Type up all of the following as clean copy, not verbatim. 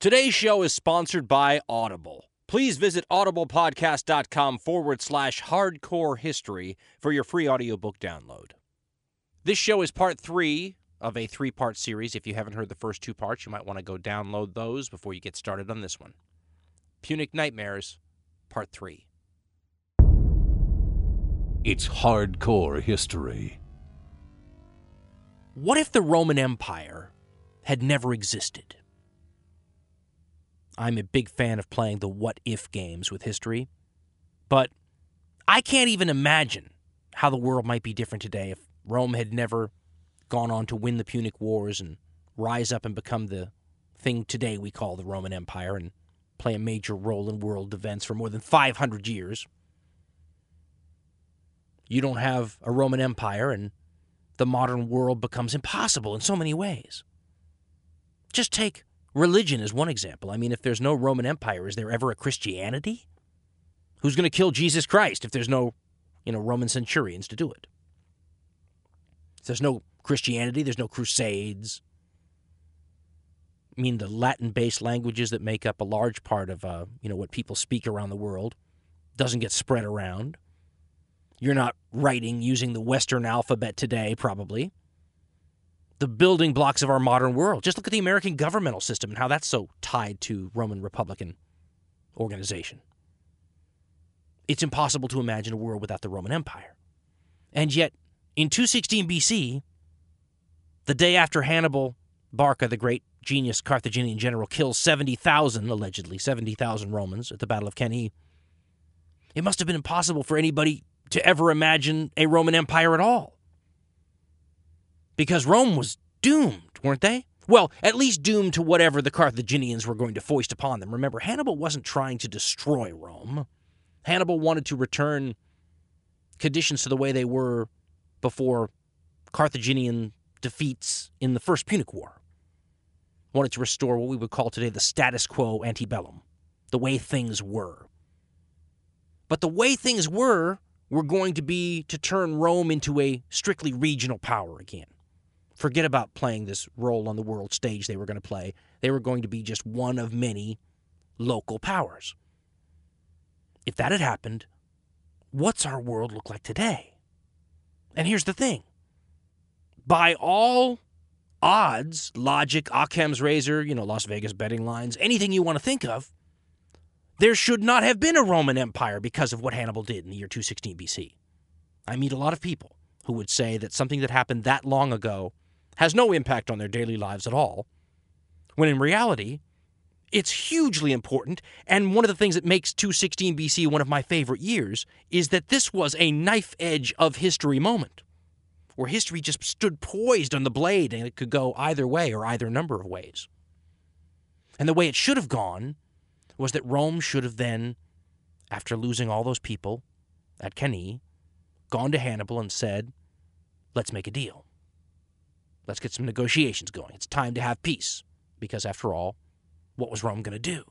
Today's show is sponsored by Audible. Please visit audiblepodcast.com/hardcore history for your free audiobook download. This show is part 3 of a 3-part series. If you haven't heard the first 2 parts, you might want to go download those before you get started on this one. Punic Nightmares, part 3. It's hardcore history. What if the Roman Empire had never existed? I'm a big fan of playing the what-if games with history, but I can't even imagine how the world might be different today if Rome had never gone on to win the Punic Wars and rise up and become the thing today we call the Roman Empire and play a major role in world events for more than 500 years. You don't have a Roman Empire, and the modern world becomes impossible in so many ways. Just take religion as one example. I mean, if there's no Roman Empire, is there ever a Christianity? Who's going to kill Jesus Christ if there's no, Roman centurions to do it? If there's no Christianity, there's no crusades. I mean, the Latin-based languages that make up a large part of, what people speak around the world doesn't get spread around. You're not writing using the Western alphabet today, probably. The building blocks of our modern world. Just look at the American governmental system and how that's so tied to Roman Republican organization. It's impossible to imagine a world without the Roman Empire. And yet, in 216 BC, the day after Hannibal Barca, the great genius Carthaginian general, kills 70,000 Romans at the Battle of Cannae, it must have been impossible for anybody to ever imagine a Roman Empire at all. Because Rome was doomed, weren't they? Well, at least doomed to whatever the Carthaginians were going to foist upon them. Remember, Hannibal wasn't trying to destroy Rome. Hannibal wanted to return conditions to the way they were before Carthaginian defeats in the First Punic War. Wanted to restore what we would call today the status quo antebellum, the way things were. But the way things were going to be to turn Rome into a strictly regional power again. Forget about playing this role on the world stage they were going to play. They were going to be just one of many local powers. If that had happened, what's our world look like today? And here's the thing. By all odds, logic, Occam's razor, Las Vegas betting lines, anything you want to think of, there should not have been a Roman Empire because of what Hannibal did in the year 216 BC. I meet a lot of people who would say that something that happened that long ago has no impact on their daily lives at all, when in reality, it's hugely important, and one of the things that makes 216 BC one of my favorite years is that this was a knife edge of history moment, where history just stood poised on the blade and it could go either way or either number of ways. And the way it should have gone was that Rome should have then, after losing all those people at Cannae, gone to Hannibal and said, let's make a deal. Let's get some negotiations going. It's time to have peace. Because after all, what was Rome going to do?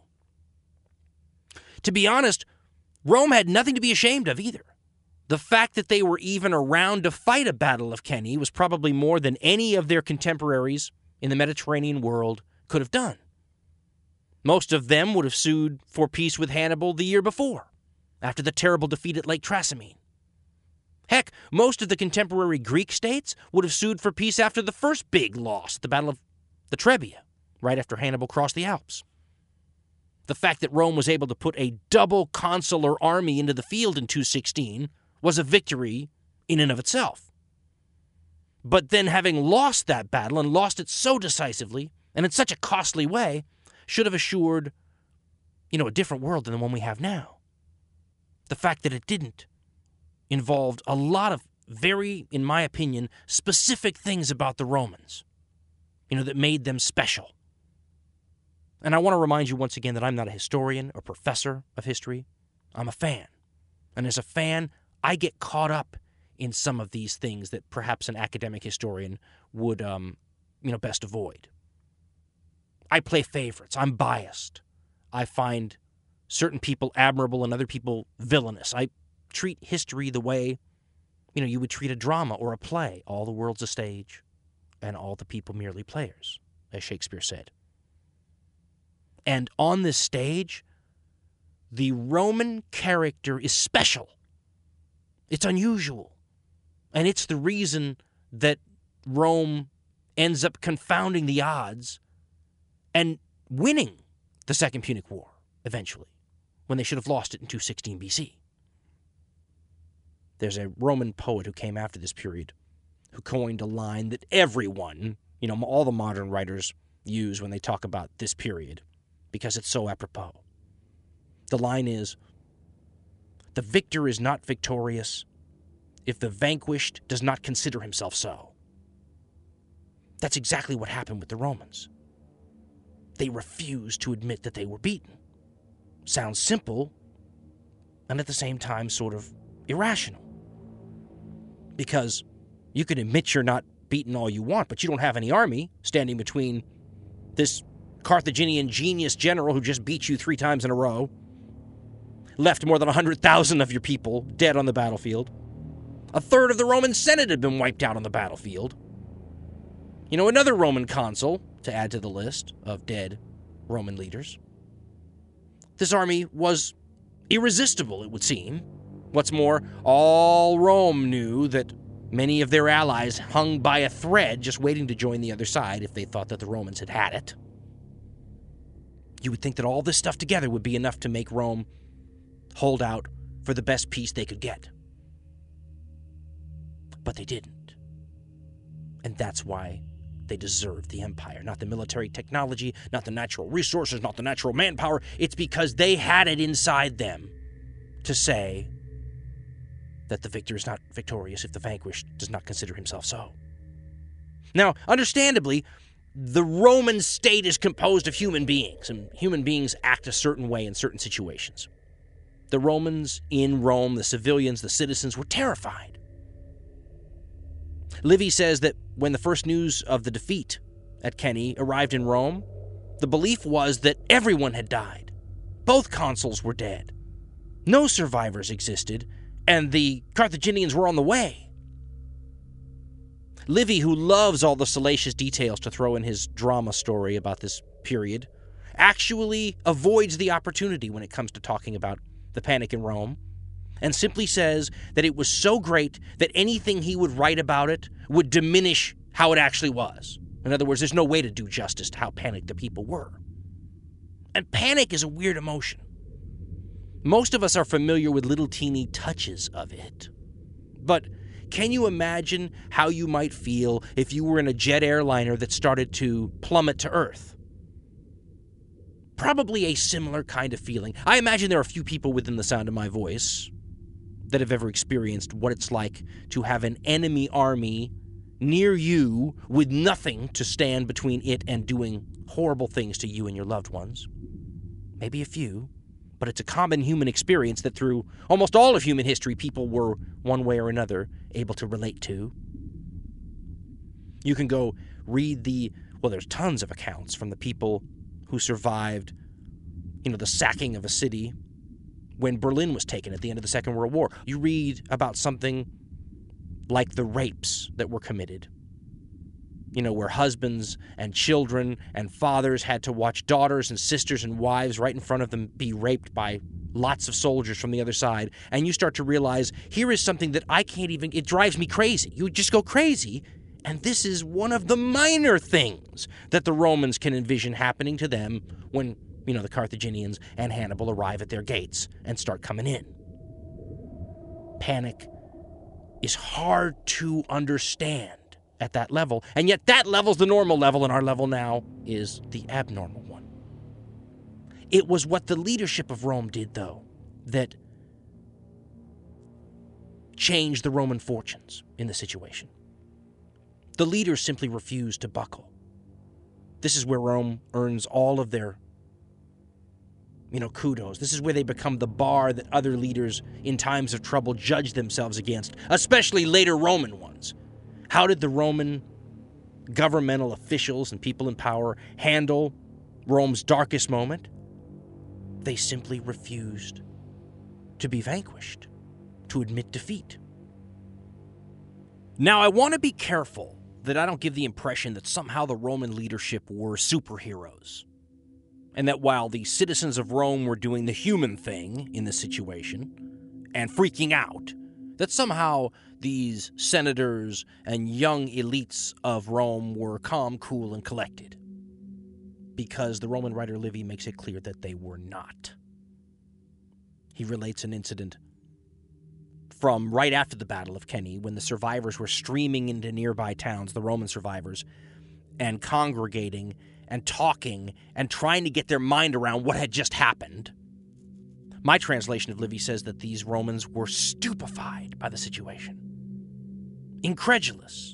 To be honest, Rome had nothing to be ashamed of either. The fact that they were even around to fight a Battle of Cannae was probably more than any of their contemporaries in the Mediterranean world could have done. Most of them would have sued for peace with Hannibal the year before, after the terrible defeat at Lake Trasimene. Heck, most of the contemporary Greek states would have sued for peace after the first big loss, the Battle of the Trebia, right after Hannibal crossed the Alps. The fact that Rome was able to put a double consular army into the field in 216 was a victory in and of itself. But then having lost that battle, and lost it so decisively, and in such a costly way, should have assured, a different world than the one we have now. The fact that it didn't involved a lot of very, in my opinion, specific things about the Romans, that made them special. And I want to remind you once again that I'm not a historian or professor of history. I'm a fan. And as a fan, I get caught up in some of these things that perhaps an academic historian would, best avoid. I play favorites. I'm biased. I find certain people admirable and other people villainous. I treat history the way, you would treat a drama or a play. All the world's a stage, and all the people merely players, as Shakespeare said. And on this stage, the Roman character is special. It's unusual. And it's the reason that Rome ends up confounding the odds and winning the Second Punic War eventually, when they should have lost it in 216 BC. There's a Roman poet who came after this period who coined a line that everyone, all the modern writers use when they talk about this period because it's so apropos. The line is, "The victor is not victorious if the vanquished does not consider himself so." That's exactly what happened with the Romans. They refused to admit that they were beaten. Sounds simple, and at the same time sort of irrational. Because you can admit you're not beaten all you want, but you don't have any army standing between this Carthaginian genius general who just beat you 3 times in a row, left more than 100,000 of your people dead on the battlefield. A third of the Roman Senate had been wiped out on the battlefield. Another Roman consul, to add to the list of dead Roman leaders. This army was irresistible, it would seem. What's more, all Rome knew that many of their allies hung by a thread just waiting to join the other side if they thought that the Romans had had it. You would think that all this stuff together would be enough to make Rome hold out for the best peace they could get. But they didn't. And that's why they deserved the empire. Not the military technology, not the natural resources, not the natural manpower. It's because they had it inside them to say that the victor is not victorious if the vanquished does not consider himself so. Now, understandably, the Roman state is composed of human beings, and human beings act a certain way in certain situations. The Romans in Rome, the civilians, the citizens, were terrified. Livy says that when the first news of the defeat at Cannae arrived in Rome, the belief was that everyone had died. Both consuls were dead. No survivors existed, and the Carthaginians were on the way. Livy, who loves all the salacious details to throw in his drama story about this period, actually avoids the opportunity when it comes to talking about the panic in Rome, and simply says that it was so great that anything he would write about it would diminish how it actually was. In other words, there's no way to do justice to how panicked the people were. And panic is a weird emotion. Most of us are familiar with little teeny touches of it. But can you imagine how you might feel if you were in a jet airliner that started to plummet to Earth? Probably a similar kind of feeling. I imagine there are a few people within the sound of my voice that have ever experienced what it's like to have an enemy army near you with nothing to stand between it and doing horrible things to you and your loved ones. Maybe a few, but it's a common human experience that through almost all of human history, people were, one way or another, able to relate to. You can go read there's tons of accounts from the people who survived, the sacking of a city when Berlin was taken at the end of the Second World War. You read about something like the rapes that were committed, where husbands and children and fathers had to watch daughters and sisters and wives right in front of them be raped by lots of soldiers from the other side. And you start to realize, here is something that it drives me crazy. You just go crazy. And this is one of the minor things that the Romans can envision happening to them when, the Carthaginians and Hannibal arrive at their gates and start coming in. Panic is hard to understand at that level, and yet that level's the normal level, and our level now is the abnormal one. It was what the leadership of Rome did, though, that changed the Roman fortunes in the situation. The leaders simply refused to buckle. This is where Rome earns all of their, kudos. This is where they become the bar that other leaders in times of trouble judge themselves against, especially later Roman ones. How did the Roman governmental officials and people in power handle Rome's darkest moment? They simply refused to be vanquished, to admit defeat. Now, I want to be careful that I don't give the impression that somehow the Roman leadership were superheroes. And that while the citizens of Rome were doing the human thing in the situation and freaking out, that somehow these senators and young elites of Rome were calm, cool, and collected. Because the Roman writer Livy makes it clear that they were not. He relates an incident from right after the Battle of Cannae, when the survivors were streaming into nearby towns, the Roman survivors, and congregating and talking and trying to get their mind around what had just happened. My translation of Livy says that these Romans were stupefied by the situation, incredulous,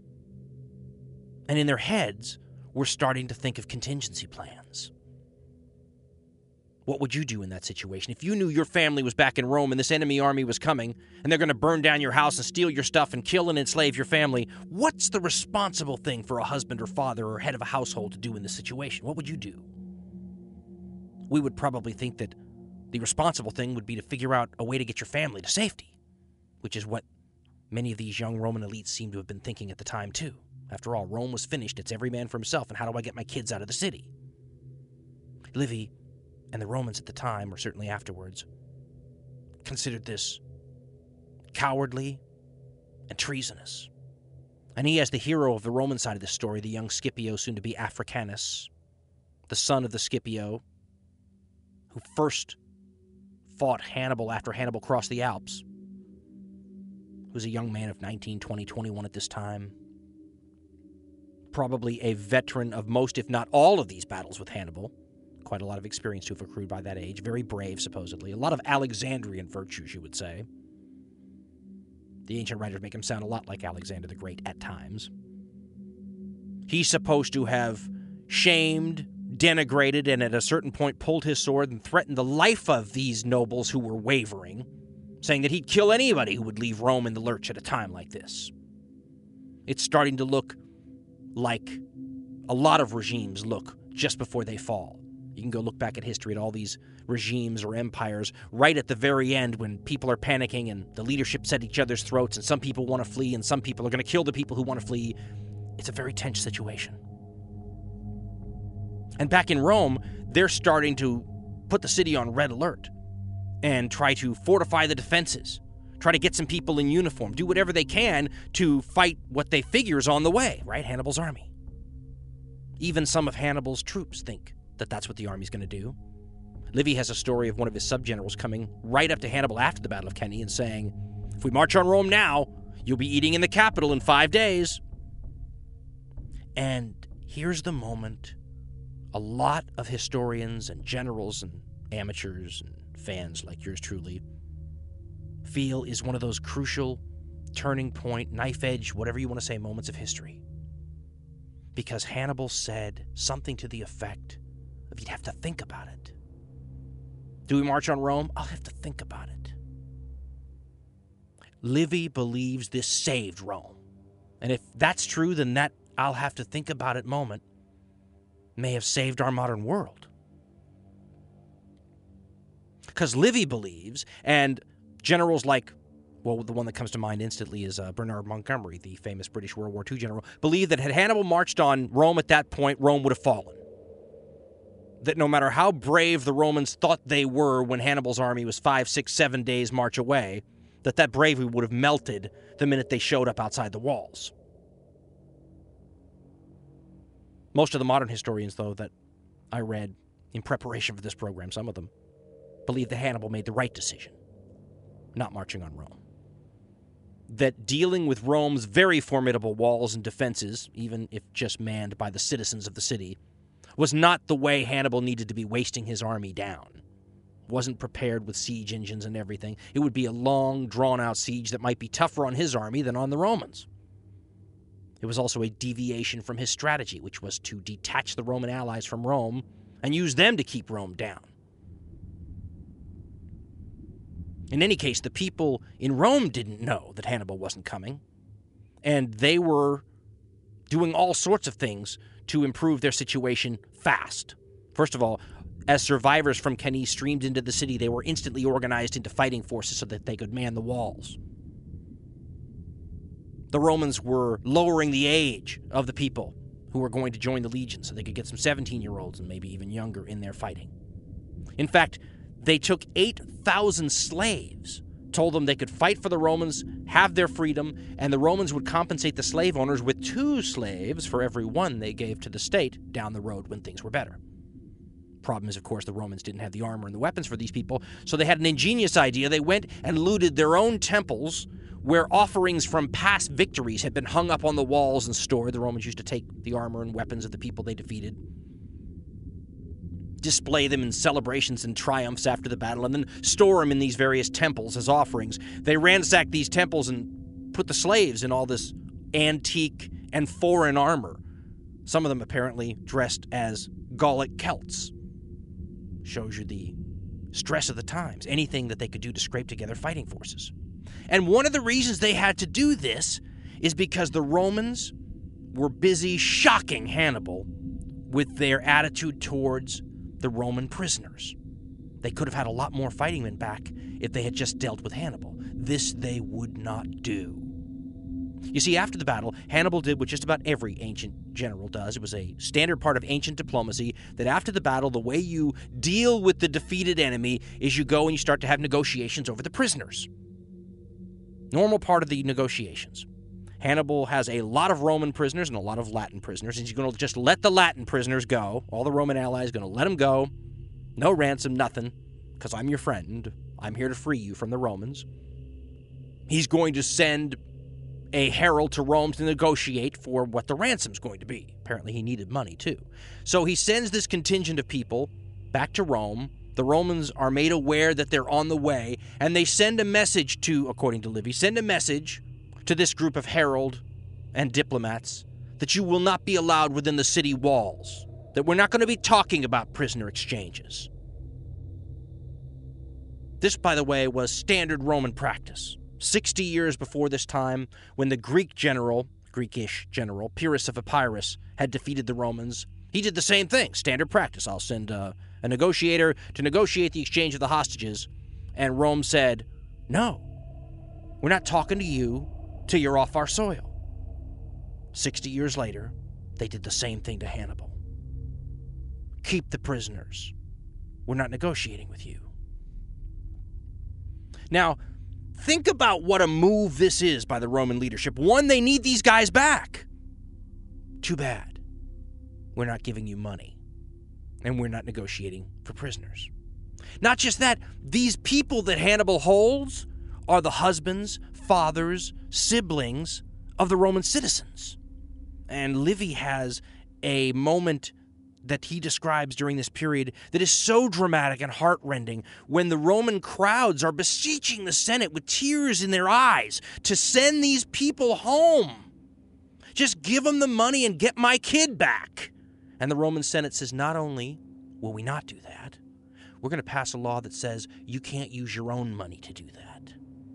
and in their heads were starting to think of contingency plans. What would you do in that situation? If you knew your family was back in Rome and this enemy army was coming, and they're going to burn down your house and steal your stuff and kill and enslave your family, what's the responsible thing for a husband or father or head of a household to do in this situation? What would you do? We would probably think that the responsible thing would be to figure out a way to get your family to safety, which is what many of these young Roman elites seem to have been thinking at the time, too. After all, Rome was finished. It's every man for himself, and how do I get my kids out of the city? Livy and the Romans at the time, or certainly afterwards, considered this cowardly and treasonous. And he, as the hero of the Roman side of the story, the young Scipio, soon to be Africanus, the son of the Scipio, who first fought Hannibal after Hannibal crossed the Alps, who was a young man of 19, 20, 21 at this time, probably a veteran of most, if not all, of these battles with Hannibal. Quite a lot of experience to have accrued by that age. Very brave, supposedly. A lot of Alexandrian virtues, you would say. The ancient writers make him sound a lot like Alexander the Great at times. He's supposed to have shamed, denigrated, and at a certain point pulled his sword and threatened the life of these nobles who were wavering, saying that he'd kill anybody who would leave Rome in the lurch at a time like this. It's starting to look like a lot of regimes look just before they fall. You can go look back at history at all these regimes or empires right at the very end when people are panicking and the leadership's at each other's throats and some people want to flee and some people are going to kill the people who want to flee. It's a very tense situation. And back in Rome, they're starting to put the city on red alert and try to fortify the defenses, try to get some people in uniform, do whatever they can to fight what they figure is on the way, right? Hannibal's army. Even some of Hannibal's troops think that that's what the army's going to do. Livy has a story of one of his subgenerals coming right up to Hannibal after the Battle of Cannae and saying, if we march on Rome now, you'll be eating in the capital in 5 days. And here's the moment a lot of historians and generals and amateurs and fans like yours truly feel is one of those crucial turning point, knife edge, whatever you want to say, moments of history. Because Hannibal said something to the effect of, you'd have to think about it. Do we march on Rome? I'll have to think about it. Livy believes this saved Rome. And if that's true, then that I'll have to think about it moment may have saved our modern world. Because Livy believes, and generals like, well, the one that comes to mind instantly is Bernard Montgomery, the famous British World War II general, believed that had Hannibal marched on Rome at that point, Rome would have fallen. That no matter how brave the Romans thought they were when Hannibal's army was 5, 6, 7 days march away, that bravery would have melted the minute they showed up outside the walls. Most of the modern historians, though, that I read in preparation for this program, some of them, believe that Hannibal made the right decision, not marching on Rome. That dealing with Rome's very formidable walls and defenses, even if just manned by the citizens of the city, was not the way Hannibal needed to be wasting his army down. Wasn't prepared with siege engines and everything. It would be a long, drawn-out siege that might be tougher on his army than on the Romans. It was also a deviation from his strategy, which was to detach the Roman allies from Rome and use them to keep Rome down. In any case, the people in Rome didn't know that Hannibal wasn't coming, and they were doing all sorts of things to improve their situation fast. First of all, as survivors from Cannae streamed into the city, they were instantly organized into fighting forces so that they could man the walls. The Romans were lowering the age of the people who who were going to join the legion so they could get some 17-year-olds and maybe even younger in there fighting. In fact, they took 8,000 slaves, told them they could fight for the Romans, have their freedom, and the Romans would compensate the slave owners with 2 slaves for every one they gave to the state down the road when things were better. Problem is, of course, the Romans didn't have the armor and the weapons for these people, so they had an ingenious idea. They went and looted their own temples where offerings from past victories had been hung up on the walls and stored. The Romans used to take the armor and weapons of the people they defeated, display them in celebrations and triumphs after the battle, and then store them in these various temples as offerings. They ransacked these temples and put the slaves in all this antique and foreign armor, some of them apparently dressed as Gallic Celts. Shows you the stress of the times, anything that they could do to scrape together fighting forces. And one of the reasons they had to do this is because the Romans were busy shocking Hannibal with their attitude towards the Roman prisoners. They could have had a lot more fighting men back if they had just dealt with Hannibal. This they would not do. You see, after the battle, Hannibal did what just about every ancient general does. It was a standard part of ancient diplomacy that after the battle, the way you deal with the defeated enemy is you go and you start to have negotiations over the prisoners. Normal part of the negotiations. Hannibal has a lot of Roman prisoners and a lot of Latin prisoners, and he's going to just let the Latin prisoners go. All the Roman allies are going to let them go. No ransom, nothing, because I'm your friend. I'm here to free you from the Romans. He's going to send a herald to Rome to negotiate for what the ransom's going to be. Apparently he needed money too. So he sends this contingent of people back to Rome. The Romans are made aware that they're on the way, and they send a message to, according to Livy, send a message to this group of herald and diplomats that you will not be allowed within the city walls, that we're not going to be talking about prisoner exchanges. This, by the way, was standard Roman practice. 60 years before this time, when the Greekish general, Pyrrhus of Epirus, had defeated the Romans, he did the same thing, standard practice. I'll send a negotiator to negotiate the exchange of the hostages. And Rome said, no, we're not talking to you till you're off our soil. 60 years later, they did the same thing to Hannibal. Keep the prisoners. We're not negotiating with you. Now, think about what a move this is by the Roman leadership. One, they need these guys back. Too bad. We're not giving you money, and we're not negotiating for prisoners. Not just that, these people that Hannibal holds are the husbands, fathers, siblings of the Roman citizens. And Livy has a moment that he describes during this period that is so dramatic and heartrending when the Roman crowds are beseeching the Senate with tears in their eyes to send these people home. Just give them the money and get my kid back. And the Roman Senate says, not only will we not do that, we're going to pass a law that says you can't use your own money to do that.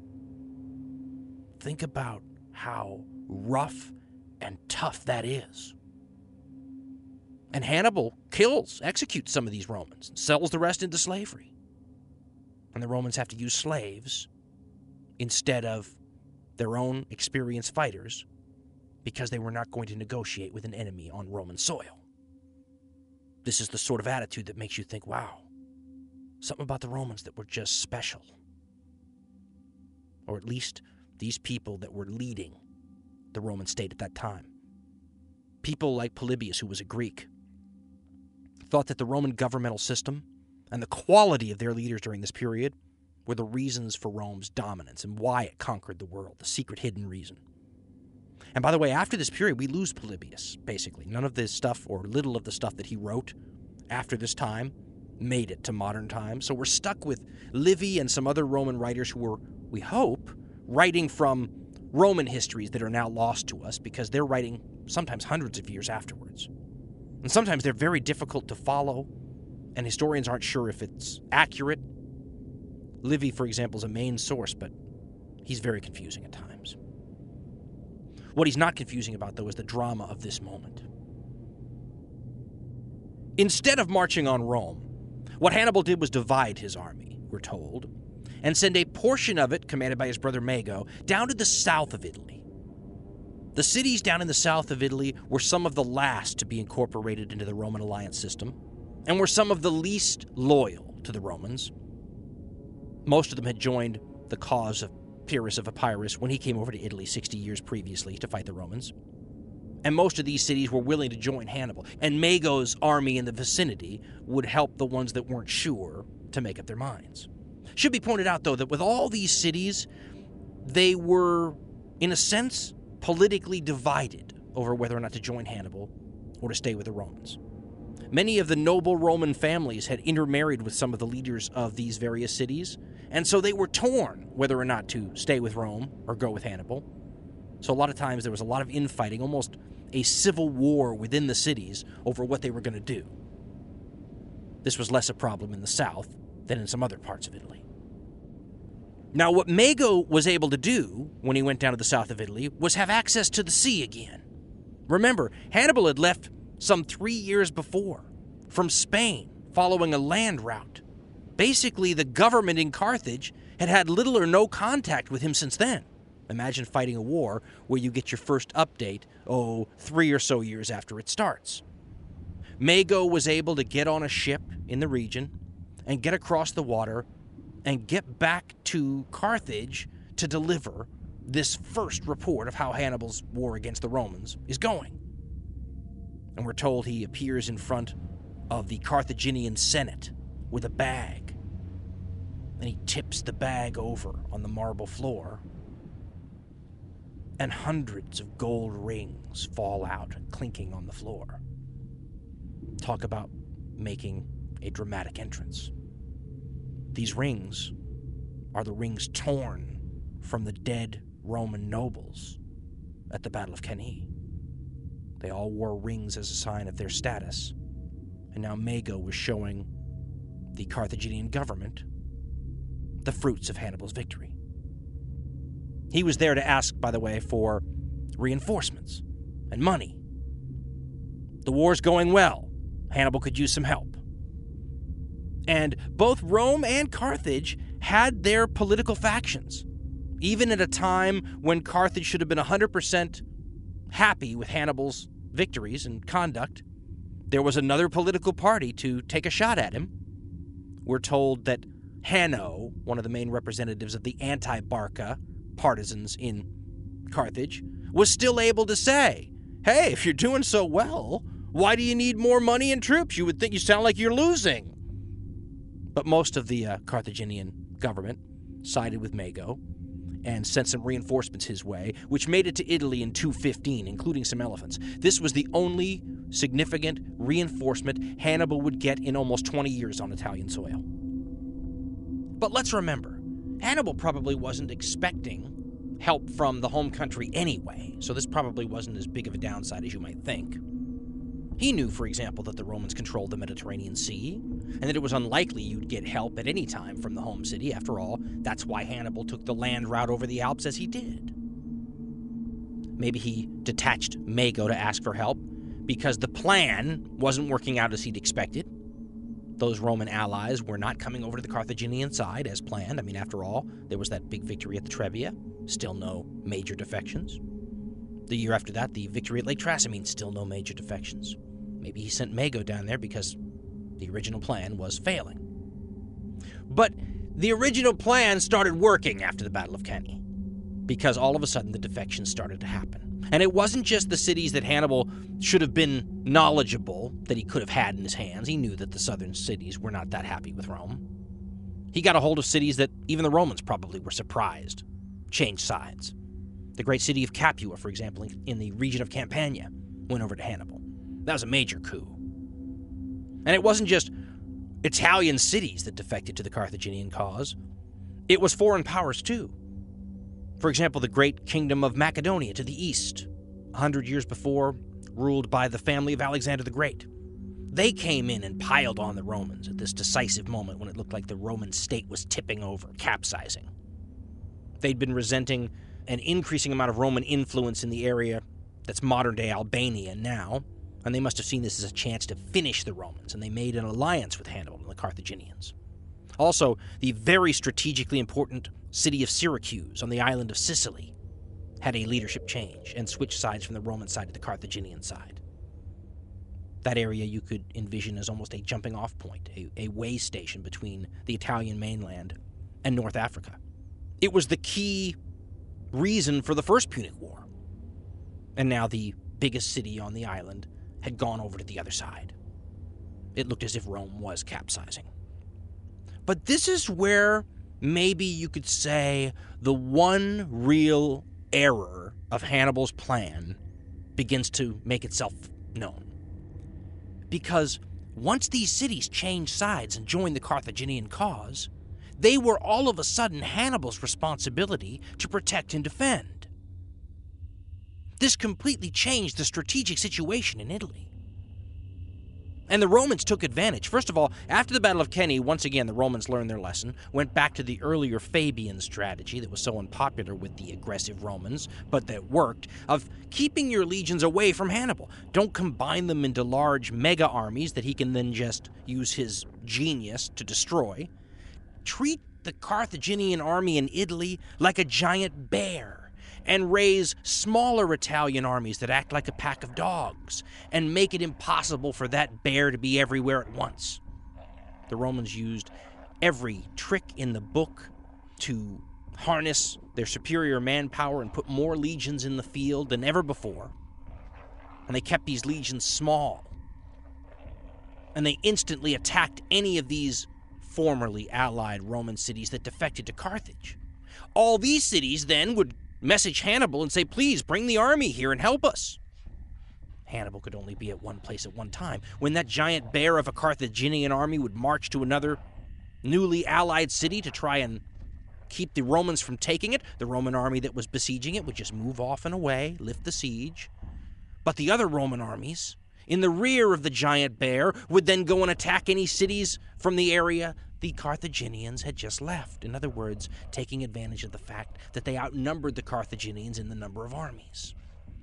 Think about how rough and tough that is. And Hannibal executes some of these Romans, and sells the rest into slavery. And the Romans have to use slaves instead of their own experienced fighters because they were not going to negotiate with an enemy on Roman soil. This is the sort of attitude that makes you think, wow, something about the Romans that were just special. Or at least these people that were leading the Roman state at that time. People like Polybius, who was a Greek, thought that the Roman governmental system and the quality of their leaders during this period were the reasons for Rome's dominance and why it conquered the world, the secret hidden reason. And by the way, after this period, we lose Polybius, basically. None of this stuff, or little of the stuff that he wrote after this time, made it to modern times. So we're stuck with Livy and some other Roman writers who were, we hope, writing from Roman histories that are now lost to us because they're writing sometimes hundreds of years afterwards. And sometimes they're very difficult to follow, and historians aren't sure if it's accurate. Livy, for example, is a main source, but he's very confusing at times. What he's not confusing about, though, is the drama of this moment. Instead of marching on Rome, what Hannibal did was divide his army, we're told, and send a portion of it, commanded by his brother Mago, down to the south of Italy. The cities down in the south of Italy were some of the last to be incorporated into the Roman alliance system, and were some of the least loyal to the Romans. Most of them had joined the cause of Pyrrhus of Epirus when he came over to Italy 60 years previously to fight the Romans. And most of these cities were willing to join Hannibal, and Mago's army in the vicinity would help the ones that weren't sure to make up their minds. Should be pointed out, though, that with all these cities, they were, in a sense, politically divided over whether or not to join Hannibal or to stay with the Romans. Many of the noble Roman families had intermarried with some of the leaders of these various cities, and so they were torn whether or not to stay with Rome or go with Hannibal. So a lot of times there was a lot of infighting, almost a civil war within the cities over what they were going to do. This was less a problem in the south than in some other parts of Italy. Now, what Mago was able to do when he went down to the south of Italy was have access to the sea again. Remember, Hannibal had left some 3 years before from Spain following a land route. Basically, the government in Carthage had had little or no contact with him since then. Imagine fighting a war where you get your first update, 3 or so years after it starts. Mago was able to get on a ship in the region and get across the water and get back to Carthage to deliver this first report of how Hannibal's war against the Romans is going. And we're told he appears in front of the Carthaginian Senate with a bag. And he tips the bag over on the marble floor, and hundreds of gold rings fall out, clinking on the floor. Talk about making a dramatic entrance. These rings are the rings torn from the dead Roman nobles at the Battle of Cannae. They all wore rings as a sign of their status, and now Mago was showing the Carthaginian government the fruits of Hannibal's victory. He was there to ask, by the way, for reinforcements and money. The war's going well. Hannibal could use some help. And both Rome and Carthage had their political factions. Even at a time when Carthage should have been 100% happy with Hannibal's victories and conduct, there was another political party to take a shot at him. We're told that Hanno, one of the main representatives of the anti-Barca partisans in Carthage, was still able to say, hey, if you're doing so well, why do you need more money and troops? You would think you sound like you're losing. But most of the Carthaginian government sided with Mago and sent some reinforcements his way, which made it to Italy in 215, including some elephants. This was the only significant reinforcement Hannibal would get in almost 20 years on Italian soil. But let's remember, Hannibal probably wasn't expecting help from the home country anyway, so this probably wasn't as big of a downside as you might think. He knew, for example, that the Romans controlled the Mediterranean Sea, and that it was unlikely you'd get help at any time from the home city. After all, that's why Hannibal took the land route over the Alps as he did. Maybe he detached Mago to ask for help because the plan wasn't working out as he'd expected. Those Roman allies were not coming over to the Carthaginian side as planned. I mean, after all, there was that big victory at the Trebia. Still no major defections. The year after that, the victory at Lake Trasimene. Still no major defections. Maybe he sent Mago down there because the original plan was failing. But the original plan started working after the Battle of Cannae, because all of a sudden the defections started to happen. And it wasn't just the cities that Hannibal should have been knowledgeable that he could have had in his hands. He knew that the southern cities were not that happy with Rome. He got a hold of cities that even the Romans probably were surprised changed sides. The great city of Capua, for example, in the region of Campania, went over to Hannibal. That was a major coup. And it wasn't just Italian cities that defected to the Carthaginian cause. It was foreign powers, too. For example, the great kingdom of Macedonia to the east, 100 years before, ruled by the family of Alexander the Great. They came in and piled on the Romans at this decisive moment when it looked like the Roman state was tipping over, capsizing. They'd been resenting an increasing amount of Roman influence in the area that's modern-day Albania now, and they must have seen this as a chance to finish the Romans, and they made an alliance with Hannibal and the Carthaginians. Also, the very strategically important city of Syracuse on the island of Sicily had a leadership change and switched sides from the Roman side to the Carthaginian side. That area you could envision as almost a jumping-off point, a way station between the Italian mainland and North Africa. It was the key reason for the First Punic War. And now the biggest city on the island had gone over to the other side. It looked as if Rome was capsizing. But this is where maybe you could say the one real error of Hannibal's plan begins to make itself known. Because once these cities changed sides and joined the Carthaginian cause, they were all of a sudden Hannibal's responsibility to protect and defend. This completely changed the strategic situation in Italy. And the Romans took advantage. First of all, after the Battle of Cannae, once again, the Romans learned their lesson, went back to the earlier Fabian strategy that was so unpopular with the aggressive Romans, but that worked, of keeping your legions away from Hannibal. Don't combine them into large mega armies that he can then just use his genius to destroy. Treat the Carthaginian army in Italy like a giant bear, and raise smaller Italian armies that act like a pack of dogs, and make it impossible for that bear to be everywhere at once. The Romans used every trick in the book to harness their superior manpower and put more legions in the field than ever before. And they kept these legions small. And they instantly attacked any of these formerly allied Roman cities that defected to Carthage. All these cities then would message Hannibal and say, please bring the army here and help us. Hannibal could only be at one place at one time. When that giant bear of a Carthaginian army would march to another newly allied city to try and keep the Romans from taking it, the Roman army that was besieging it would just move off and away, lift the siege. But the other Roman armies, in the rear of the giant bear, would then go and attack any cities from the area the Carthaginians had just left. In other words, taking advantage of the fact that they outnumbered the Carthaginians in the number of armies.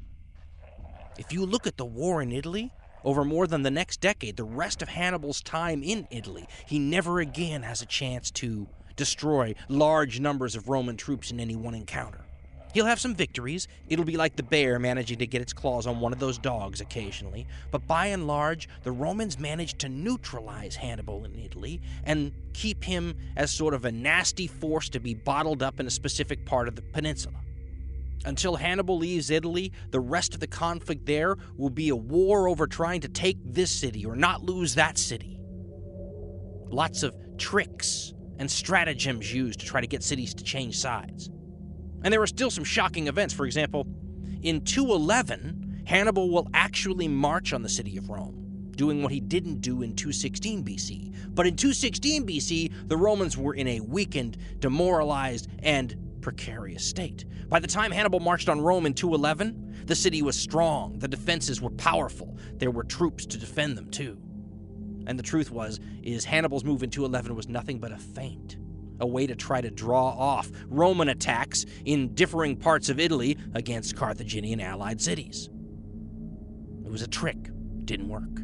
If you look at the war in Italy, over more than the next decade, the rest of Hannibal's time in Italy, he never again has a chance to destroy large numbers of Roman troops in any one encounter. He'll have some victories. It'll be like the bear managing to get its claws on one of those dogs occasionally. But by and large, the Romans managed to neutralize Hannibal in Italy and keep him as sort of a nasty force to be bottled up in a specific part of the peninsula. Until Hannibal leaves Italy, the rest of the conflict there will be a war over trying to take this city or not lose that city. Lots of tricks and stratagems used to try to get cities to change sides. And there are still some shocking events. For example, in 211, Hannibal will actually march on the city of Rome, doing what he didn't do in 216 BC. But in 216 BC, the Romans were in a weakened, demoralized, and precarious state. By the time Hannibal marched on Rome in 211, the city was strong, the defenses were powerful, there were troops to defend them too. And the truth is Hannibal's move in 211 was nothing but a feint. A way to try to draw off Roman attacks in differing parts of Italy against Carthaginian allied cities. It was a trick. It didn't work.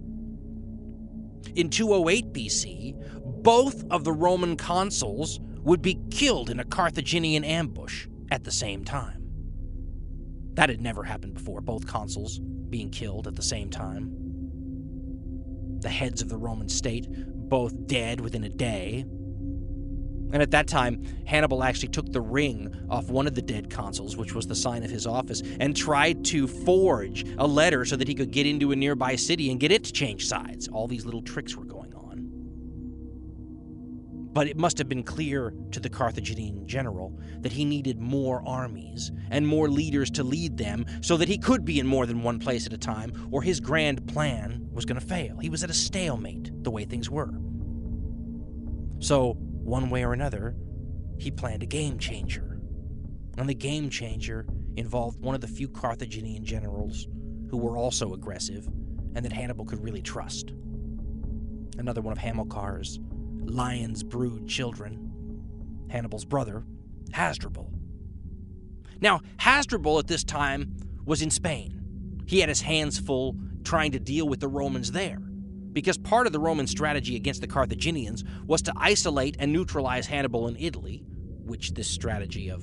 In 208 BC, both of the Roman consuls would be killed in a Carthaginian ambush at the same time. That had never happened before, both consuls being killed at the same time. The heads of the Roman state, both dead within a day. And at that time, Hannibal actually took the ring off one of the dead consuls, which was the sign of his office, and tried to forge a letter so that he could get into a nearby city and get it to change sides. All these little tricks were going on. But it must have been clear to the Carthaginian general that he needed more armies and more leaders to lead them so that he could be in more than one place at a time, or his grand plan was going to fail. He was at a stalemate, the way things were. So, one way or another, he planned a game changer. And the game changer involved one of the few Carthaginian generals who were also aggressive and that Hannibal could really trust. Another one of Hamilcar's lion's brood children, Hannibal's brother, Hasdrubal. Now, Hasdrubal at this time was in Spain. He had his hands full trying to deal with the Romans there, because part of the Roman strategy against the Carthaginians was to isolate and neutralize Hannibal in Italy, which this strategy of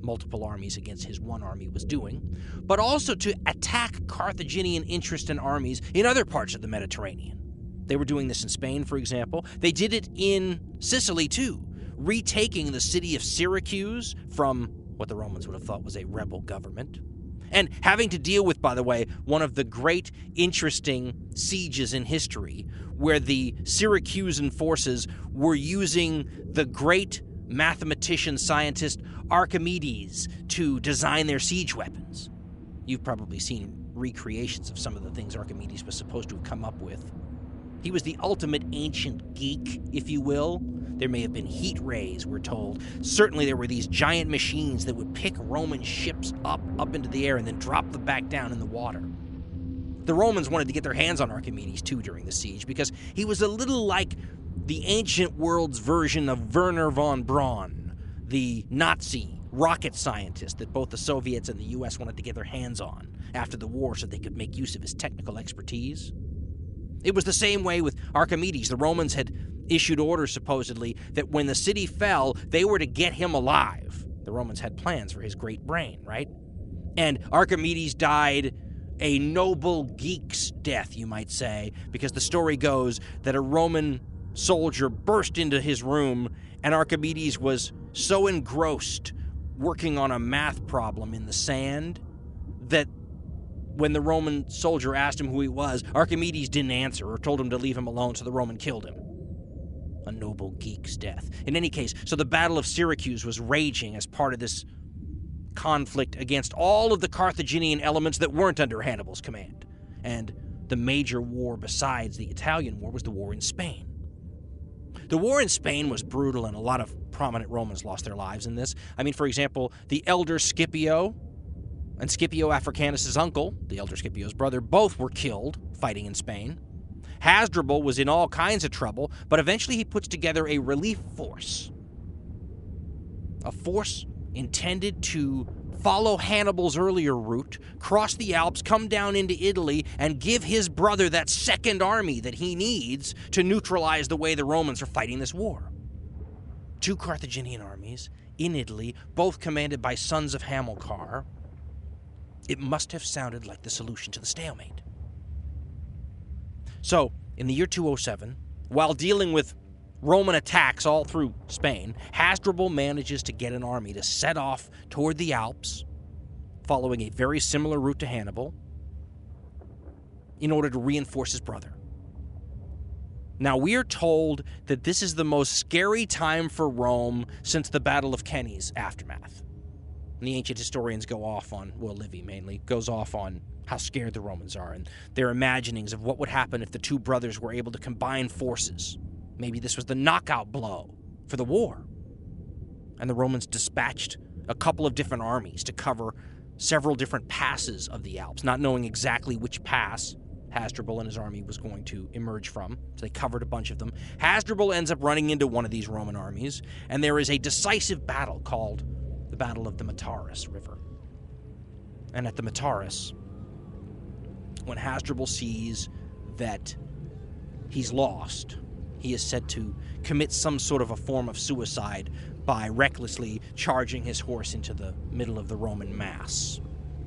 multiple armies against his one army was doing, but also to attack Carthaginian interest and armies in other parts of the Mediterranean. They were doing this in Spain, for example. They did it in Sicily, too, retaking the city of Syracuse from what the Romans would have thought was a rebel government, and having to deal with, by the way, one of the great, interesting sieges in history, where the Syracusan forces were using the great mathematician, scientist Archimedes to design their siege weapons. You've probably seen recreations of some of the things Archimedes was supposed to have come up with. He was the ultimate ancient geek, if you will. There may have been heat rays, we're told. Certainly there were these giant machines that would pick Roman ships up into the air and then drop them back down in the water. The Romans wanted to get their hands on Archimedes, too, during the siege, because he was a little like the ancient world's version of Wernher von Braun, the Nazi rocket scientist that both the Soviets and the U.S. wanted to get their hands on after the war so they could make use of his technical expertise. It was the same way with Archimedes. The Romans had issued orders, supposedly, that when the city fell, they were to get him alive. The Romans had plans for his great brain, right? And Archimedes died a noble geek's death, you might say, because the story goes that a Roman soldier burst into his room, and Archimedes was so engrossed working on a math problem in the sand that when the Roman soldier asked him who he was, Archimedes didn't answer or told him to leave him alone, so the Roman killed him. A noble geek's death. In any case, so the Battle of Syracuse was raging as part of this conflict against all of the Carthaginian elements that weren't under Hannibal's command. And the major war besides the Italian War was the war in Spain. The war in Spain was brutal, and a lot of prominent Romans lost their lives in this. I mean, for example, the elder Scipio and Scipio Africanus' uncle, the elder Scipio's brother, both were killed fighting in Spain. Hasdrubal was in all kinds of trouble, but eventually he puts together a relief force. A force intended to follow Hannibal's earlier route, cross the Alps, come down into Italy, and give his brother that second army that he needs to neutralize the way the Romans are fighting this war. Two Carthaginian armies in Italy, both commanded by sons of Hamilcar. It must have sounded like the solution to the stalemate. So, in the year 207, while dealing with Roman attacks all through Spain, Hasdrubal manages to get an army to set off toward the Alps, following a very similar route to Hannibal, in order to reinforce his brother. Now, we are told that this is the most scary time for Rome since the Battle of Cannae's aftermath. And the ancient historians go off on, well, Livy mainly, goes off on how scared the Romans are and their imaginings of what would happen if the two brothers were able to combine forces. Maybe this was the knockout blow for the war. And the Romans dispatched a couple of different armies to cover several different passes of the Alps, not knowing exactly which pass Hasdrubal and his army was going to emerge from. So they covered a bunch of them. Hasdrubal ends up running into one of these Roman armies, and there is a decisive battle called the Battle of the Metaurus River. And at the Metaurus, when Hasdrubal sees that he's lost, he is said to commit some sort of a form of suicide by recklessly charging his horse into the middle of the Roman mass.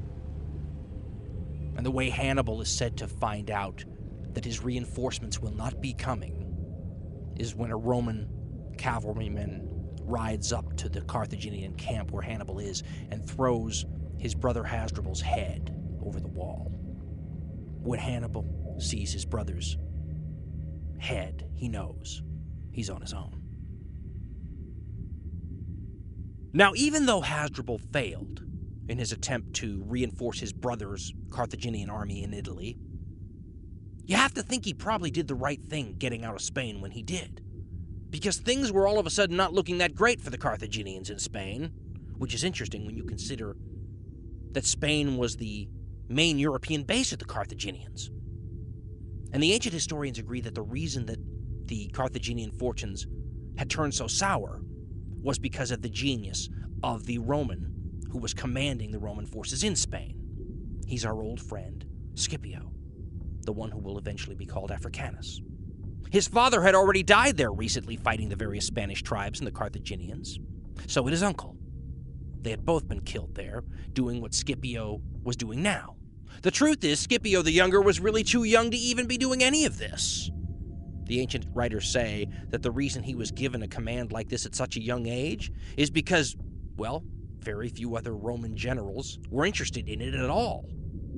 And the way Hannibal is said to find out that his reinforcements will not be coming is when a Roman cavalryman rides up to the Carthaginian camp where Hannibal is and throws his brother Hasdrubal's head over the wall. When Hannibal sees his brother's head, he knows he's on his own. Now, even though Hasdrubal failed in his attempt to reinforce his brother's Carthaginian army in Italy, you have to think he probably did the right thing getting out of Spain when he did. Because things were all of a sudden not looking that great for the Carthaginians in Spain, which is interesting when you consider that Spain was the main European base of the Carthaginians. And the ancient historians agree that the reason that the Carthaginian fortunes had turned so sour was because of the genius of the Roman who was commanding the Roman forces in Spain. He's our old friend, Scipio, the one who will eventually be called Africanus. His father had already died there recently fighting the various Spanish tribes and the Carthaginians. So did his uncle. They had both been killed there, doing what Scipio was doing now. The truth is, Scipio the Younger was really too young to even be doing any of this. The ancient writers say that the reason he was given a command like this at such a young age is because, well, very few other Roman generals were interested in it at all.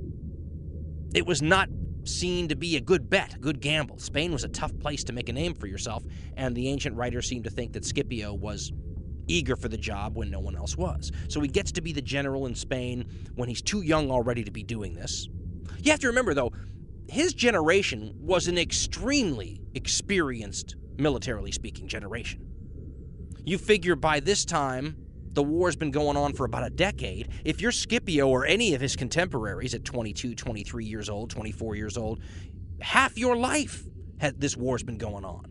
It was not seen to be a good bet, a good gamble. Spain was a tough place to make a name for yourself, and the ancient writers seem to think that Scipio was eager for the job when no one else was. So he gets to be the general in Spain when he's too young already to be doing this. You have to remember, though, his generation was an extremely experienced, militarily speaking, generation. You figure by this time, the war's been going on for about a decade. If you're Scipio or any of his contemporaries at 22, 23 years old, 24 years old, half your life this war's been going on.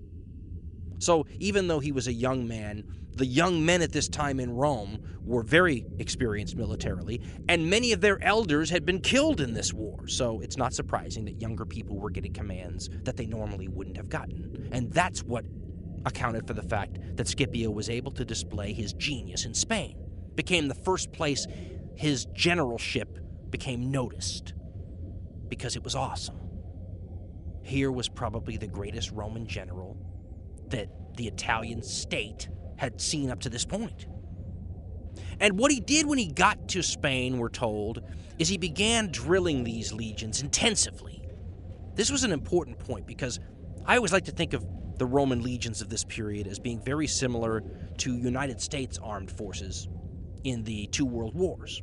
So even though he was a young man, the young men at this time in Rome were very experienced militarily, and many of their elders had been killed in this war. So it's not surprising that younger people were getting commands that they normally wouldn't have gotten. And that's what accounted for the fact that Scipio was able to display his genius in Spain. Became the first place his generalship became noticed, because it was awesome. Here was probably the greatest Roman general that the Italian state had seen up to this point. And what he did when he got to Spain, we're told, is he began drilling these legions intensively. This was an important point because I always like to think of the Roman legions of this period as being very similar to United States armed forces in the two world wars.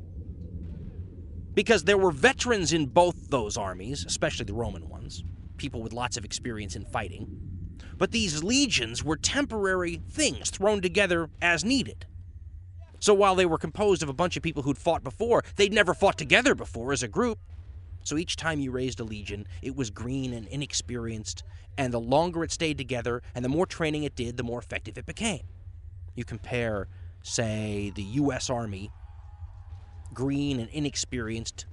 Because there were veterans in both those armies, especially the Roman ones, people with lots of experience in fighting. But these legions were temporary things thrown together as needed. So while they were composed of a bunch of people who'd fought before, they'd never fought together before as a group. So each time you raised a legion, it was green and inexperienced, and the longer it stayed together and the more training it did, the more effective it became. You compare, say, the U.S. Army, green and inexperienced,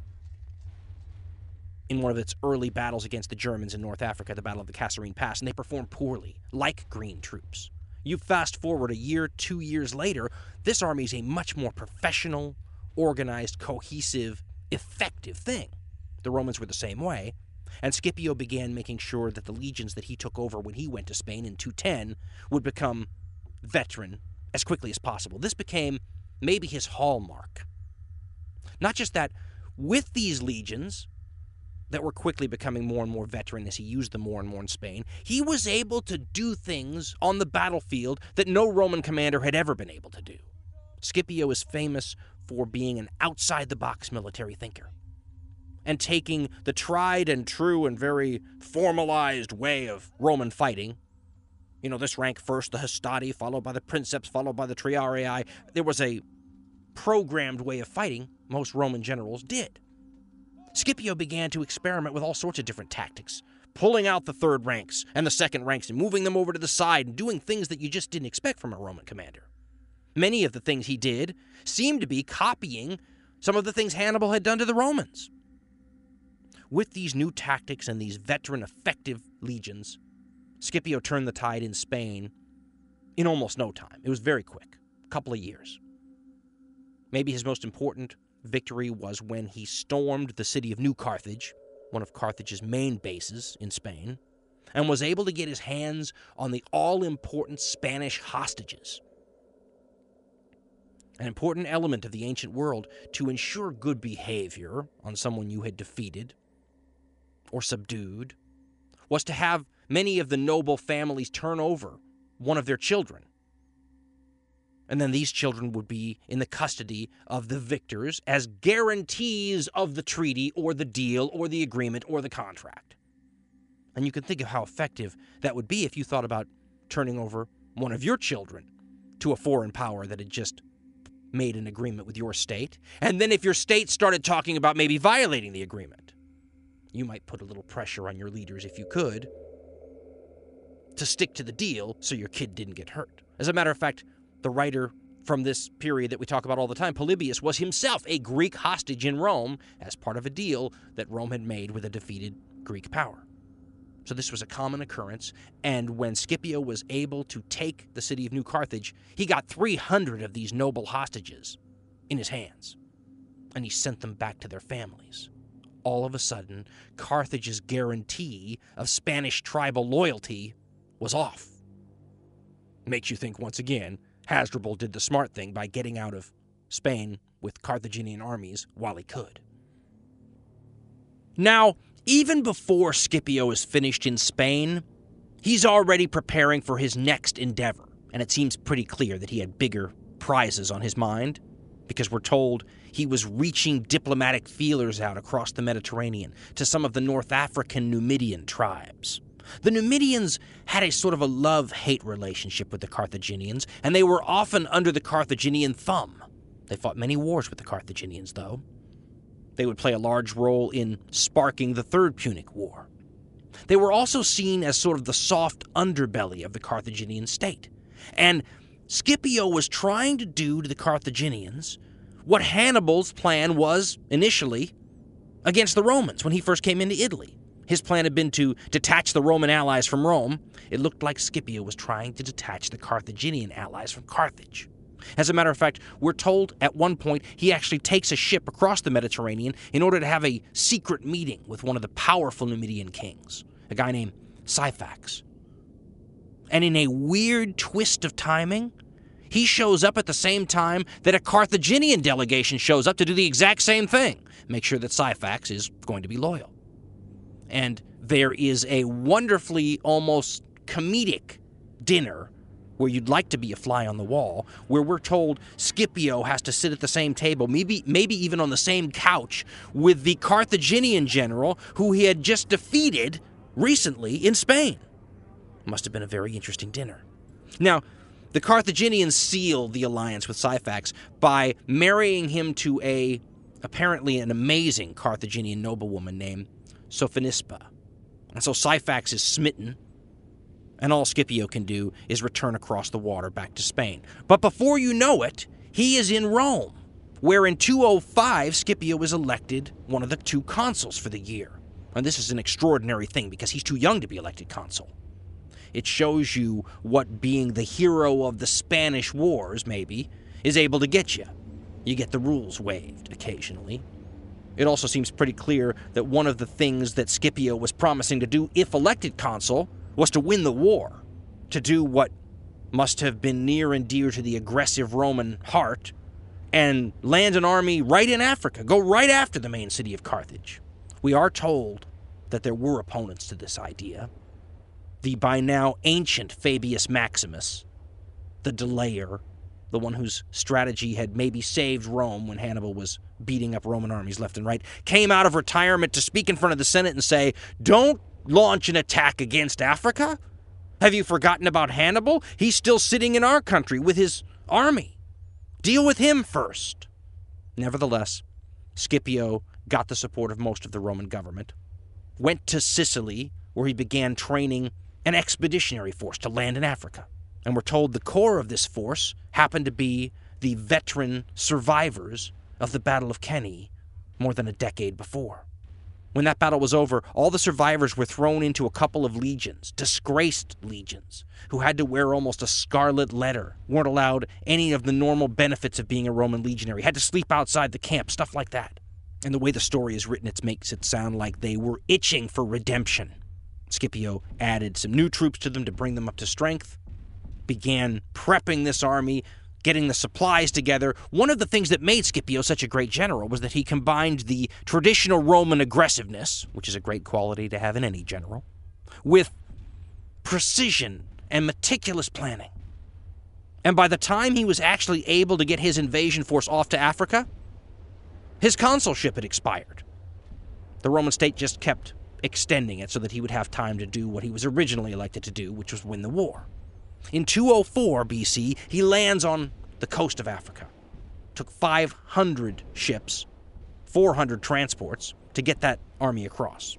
in one of its early battles against the Germans in North Africa, the Battle of the Kasserine Pass, and they performed poorly, like green troops. You fast forward a year, 2 years later, this army is a much more professional, organized, cohesive, effective thing. The Romans were the same way, and Scipio began making sure that the legions that he took over when he went to Spain in 210 would become veteran as quickly as possible. This became maybe his hallmark. Not just that, with these legions that were quickly becoming more and more veteran as he used them more and more in Spain, he was able to do things on the battlefield that no Roman commander had ever been able to do. Scipio is famous for being an outside-the-box military thinker and taking the tried and true and very formalized way of Roman fighting. You know, this rank first, the hastati, followed by the princeps, followed by the triarii. There was a programmed way of fighting most Roman generals did. Scipio began to experiment with all sorts of different tactics, pulling out the third ranks and the second ranks and moving them over to the side and doing things that you just didn't expect from a Roman commander. Many of the things he did seemed to be copying some of the things Hannibal had done to the Romans. With these new tactics and these veteran, effective legions, Scipio turned the tide in Spain in almost no time. It was very quick, a couple of years. Maybe his most important victory was when he stormed the city of New Carthage, one of Carthage's main bases in Spain, and was able to get his hands on the all-important Spanish hostages. An important element of the ancient world to ensure good behavior on someone you had defeated or subdued was to have many of the noble families turn over one of their children. And then these children would be in the custody of the victors as guarantees of the treaty or the deal or the agreement or the contract. And you can think of how effective that would be if you thought about turning over one of your children to a foreign power that had just made an agreement with your state. And then if your state started talking about maybe violating the agreement, you might put a little pressure on your leaders, if you could, to stick to the deal so your kid didn't get hurt. As a matter of fact, the writer from this period that we talk about all the time, Polybius, was himself a Greek hostage in Rome as part of a deal that Rome had made with a defeated Greek power. So this was a common occurrence, and when Scipio was able to take the city of New Carthage, he got 300 of these noble hostages in his hands, and he sent them back to their families. All of a sudden, Carthage's guarantee of Spanish tribal loyalty was off. Makes you think, once again, Hasdrubal did the smart thing by getting out of Spain with Carthaginian armies while he could. Now, even before Scipio is finished in Spain, he's already preparing for his next endeavor, and it seems pretty clear that he had bigger prizes on his mind, because we're told he was reaching diplomatic feelers out across the Mediterranean to some of the North African Numidian tribes. The Numidians had a sort of a love-hate relationship with the Carthaginians, and they were often under the Carthaginian thumb. They fought many wars with the Carthaginians, though. They would play a large role in sparking the Third Punic War. They were also seen as sort of the soft underbelly of the Carthaginian state. And Scipio was trying to do to the Carthaginians what Hannibal's plan was initially against the Romans when he first came into Italy. His plan had been to detach the Roman allies from Rome. It looked like Scipio was trying to detach the Carthaginian allies from Carthage. As a matter of fact, we're told at one point he actually takes a ship across the Mediterranean in order to have a secret meeting with one of the powerful Numidian kings, a guy named Syphax. And in a weird twist of timing, he shows up at the same time that a Carthaginian delegation shows up to do the exact same thing, make sure that Syphax is going to be loyal. And there is a wonderfully almost comedic dinner where you'd like to be a fly on the wall, where we're told Scipio has to sit at the same table, maybe even on the same couch, with the Carthaginian general who he had just defeated recently in Spain. Must have been a very interesting dinner. Now, the Carthaginians sealed the alliance with Syphax by marrying him to apparently an amazing Carthaginian noblewoman named Sophonisba. And so Syphax is smitten, and all Scipio can do is return across the water back to Spain. But before you know it, he is in Rome, where in 205 Scipio was elected one of the 2 consuls for the year. And this is an extraordinary thing because he's too young to be elected consul. It shows you what being the hero of the Spanish Wars, maybe, is able to get you. You get the rules waived occasionally. It also seems pretty clear that one of the things that Scipio was promising to do if elected consul was to win the war, to do what must have been near and dear to the aggressive Roman heart, and land an army right in Africa, go right after the main city of Carthage. We are told that there were opponents to this idea. The by now ancient Fabius Maximus, the delayer, the one whose strategy had maybe saved Rome when Hannibal was beating up Roman armies left and right, came out of retirement to speak in front of the Senate and say, "Don't launch an attack against Africa? Have you forgotten about Hannibal? He's still sitting in our country with his army. Deal with him first." Nevertheless, Scipio got the support of most of the Roman government, went to Sicily, where he began training an expeditionary force to land in Africa. And we're told the core of this force happened to be the veteran survivors of the Battle of Cannae more than a decade before. When that battle was over, all the survivors were thrown into a couple of legions, disgraced legions, who had to wear almost a scarlet letter, weren't allowed any of the normal benefits of being a Roman legionary, had to sleep outside the camp, stuff like that. And the way the story is written, it makes it sound like they were itching for redemption. Scipio added some new troops to them to bring them up to strength, began prepping this army, getting the supplies together. One of the things that made Scipio such a great general was that he combined the traditional Roman aggressiveness, which is a great quality to have in any general, with precision and meticulous planning. And by the time he was actually able to get his invasion force off to Africa, his consulship had expired. The Roman state just kept extending it so that he would have time to do what he was originally elected to do, which was win the war. In 204 BC, he lands on the coast of Africa. Took 500 ships, 400 transports to get that army across.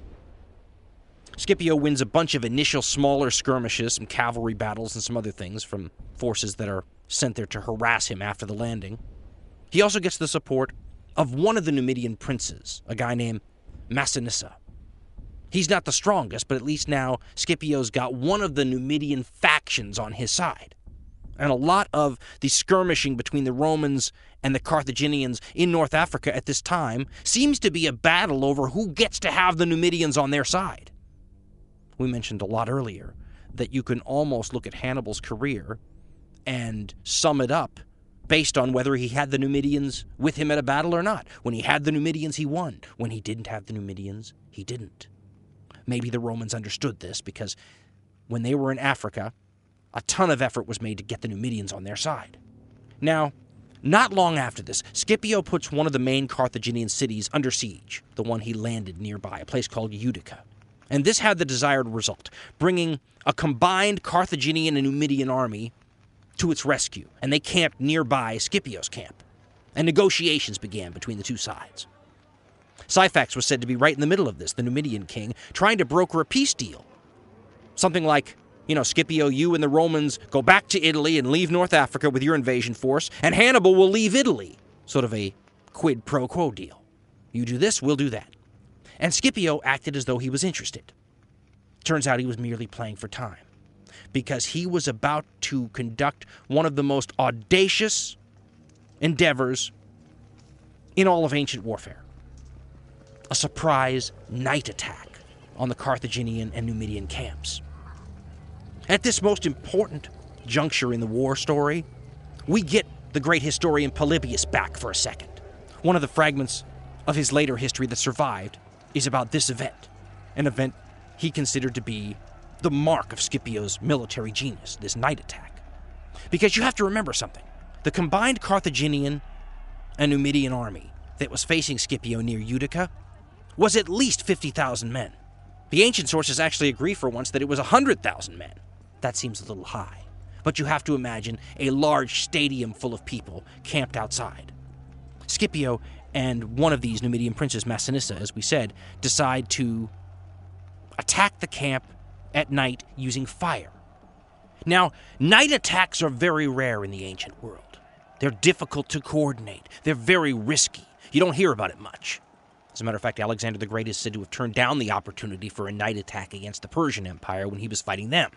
Scipio wins a bunch of initial smaller skirmishes, some cavalry battles and some other things from forces that are sent there to harass him after the landing. He also gets the support of one of the Numidian princes, a guy named Massinissa. He's not the strongest, but at least now Scipio's got one of the Numidian factions on his side. And a lot of the skirmishing between the Romans and the Carthaginians in North Africa at this time seems to be a battle over who gets to have the Numidians on their side. We mentioned a lot earlier that you can almost look at Hannibal's career and sum it up based on whether he had the Numidians with him at a battle or not. When he had the Numidians, he won. When he didn't have the Numidians, he didn't. Maybe the Romans understood this because when they were in Africa, a ton of effort was made to get the Numidians on their side. Now, not long after this, Scipio puts one of the main Carthaginian cities under siege, the one he landed nearby, a place called Utica. And this had the desired result, bringing a combined Carthaginian and Numidian army to its rescue, and they camped nearby Scipio's camp. And negotiations began between the two sides. Syphax was said to be right in the middle of this, the Numidian king, trying to broker a peace deal. Something like, Scipio, you and the Romans go back to Italy and leave North Africa with your invasion force, and Hannibal will leave Italy. Sort of a quid pro quo deal. You do this, we'll do that. And Scipio acted as though he was interested. Turns out he was merely playing for time, because he was about to conduct one of the most audacious endeavors in all of ancient warfare. A surprise night attack on the Carthaginian and Numidian camps. At this most important juncture in the war story, we get the great historian Polybius back for a second. One of the fragments of his later history that survived is about this event, an event he considered to be the mark of Scipio's military genius, this night attack. Because you have to remember something. The combined Carthaginian and Numidian army that was facing Scipio near Utica was at least 50,000 men. The ancient sources actually agree for once that it was 100,000 men. That seems a little high. But you have to imagine a large stadium full of people camped outside. Scipio and one of these Numidian princes, Massinissa, as we said, decide to attack the camp at night using fire. Now, night attacks are very rare in the ancient world. They're difficult to coordinate. They're very risky. You don't hear about it much. As a matter of fact, Alexander the Great is said to have turned down the opportunity for a night attack against the Persian Empire when he was fighting them.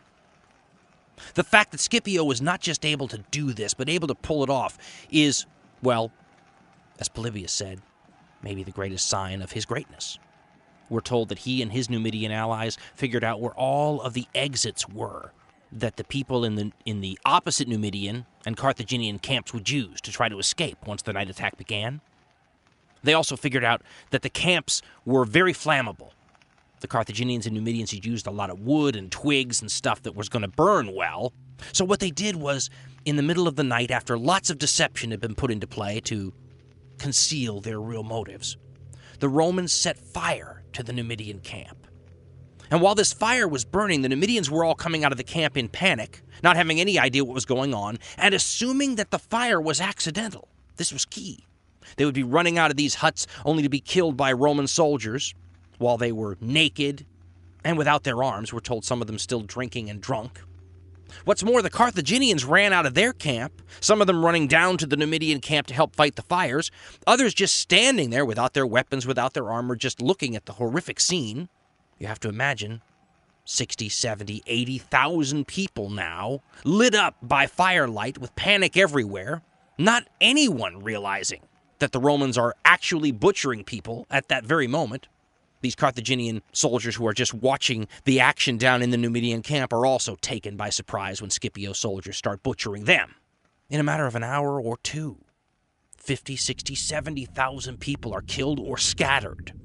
The fact that Scipio was not just able to do this, but able to pull it off is, well, as Polybius said, maybe the greatest sign of his greatness. We're told that he and his Numidian allies figured out where all of the exits were that the people in the opposite Numidian and Carthaginian camps would use to try to escape once the night attack began. They also figured out that the camps were very flammable. The Carthaginians and Numidians had used a lot of wood and twigs and stuff that was going to burn well. So what they did was, in the middle of the night, after lots of deception had been put into play to conceal their real motives, the Romans set fire to the Numidian camp. And while this fire was burning, the Numidians were all coming out of the camp in panic, not having any idea what was going on, and assuming that the fire was accidental. This was key. They would be running out of these huts only to be killed by Roman soldiers while they were naked and without their arms. We're told some of them still drinking and drunk. What's more, the Carthaginians ran out of their camp, some of them running down to the Numidian camp to help fight the fires, others just standing there without their weapons, without their armor, just looking at the horrific scene. You have to imagine 60, 70, 80,000 people now, lit up by firelight with panic everywhere, not anyone realizing that the Romans are actually butchering people at that very moment. These Carthaginian soldiers who are just watching the action down in the Numidian camp are also taken by surprise when Scipio's soldiers start butchering them. In a matter of an hour or two, 50, 60, 70,000 people are killed or scattered.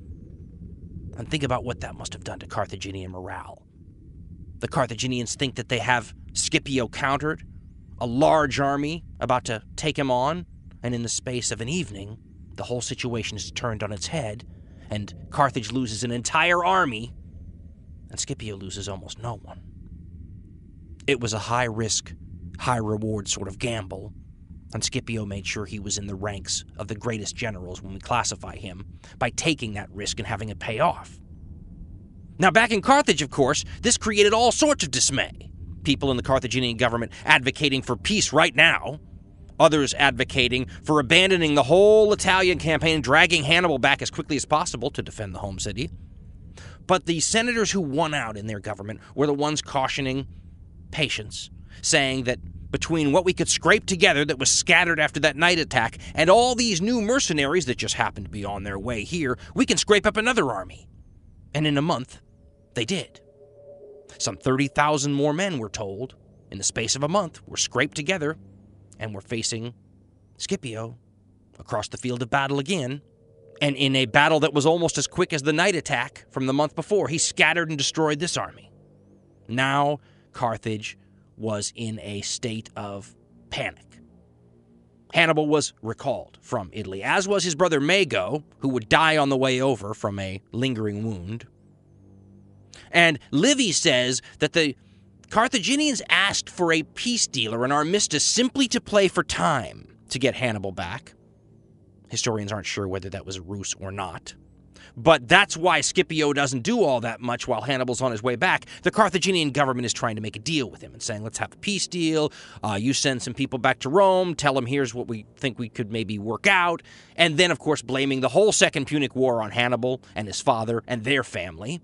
And think about what that must have done to Carthaginian morale. The Carthaginians think that they have Scipio countered, a large army about to take him on, and in the space of an evening, the whole situation is turned on its head, and Carthage loses an entire army, and Scipio loses almost no one. It was a high-risk, high-reward sort of gamble, and Scipio made sure he was in the ranks of the greatest generals when we classify him by taking that risk and having it pay off. Now, back in Carthage, of course, this created all sorts of dismay. People in the Carthaginian government advocating for peace right now, others advocating for abandoning the whole Italian campaign and dragging Hannibal back as quickly as possible to defend the home city. But the senators who won out in their government were the ones cautioning patience, saying that between what we could scrape together that was scattered after that night attack and all these new mercenaries that just happened to be on their way here, we can scrape up another army. And in a month, they did. Some 30,000 more men, we're told, in the space of a month, were scraped together and were facing Scipio across the field of battle again. And in a battle that was almost as quick as the night attack from the month before, he scattered and destroyed this army. Now, Carthage was in a state of panic. Hannibal was recalled from Italy, as was his brother Mago, who would die on the way over from a lingering wound. And Livy says that the Carthaginians asked for a peace deal or an armistice simply to play for time to get Hannibal back. Historians aren't sure whether that was a ruse or not. But that's why Scipio doesn't do all that much while Hannibal's on his way back. The Carthaginian government is trying to make a deal with him and saying, let's have a peace deal. You send some people back to Rome. Tell them here's what we think we could maybe work out. And then, of course, blaming the whole Second Punic War on Hannibal and his father and their family.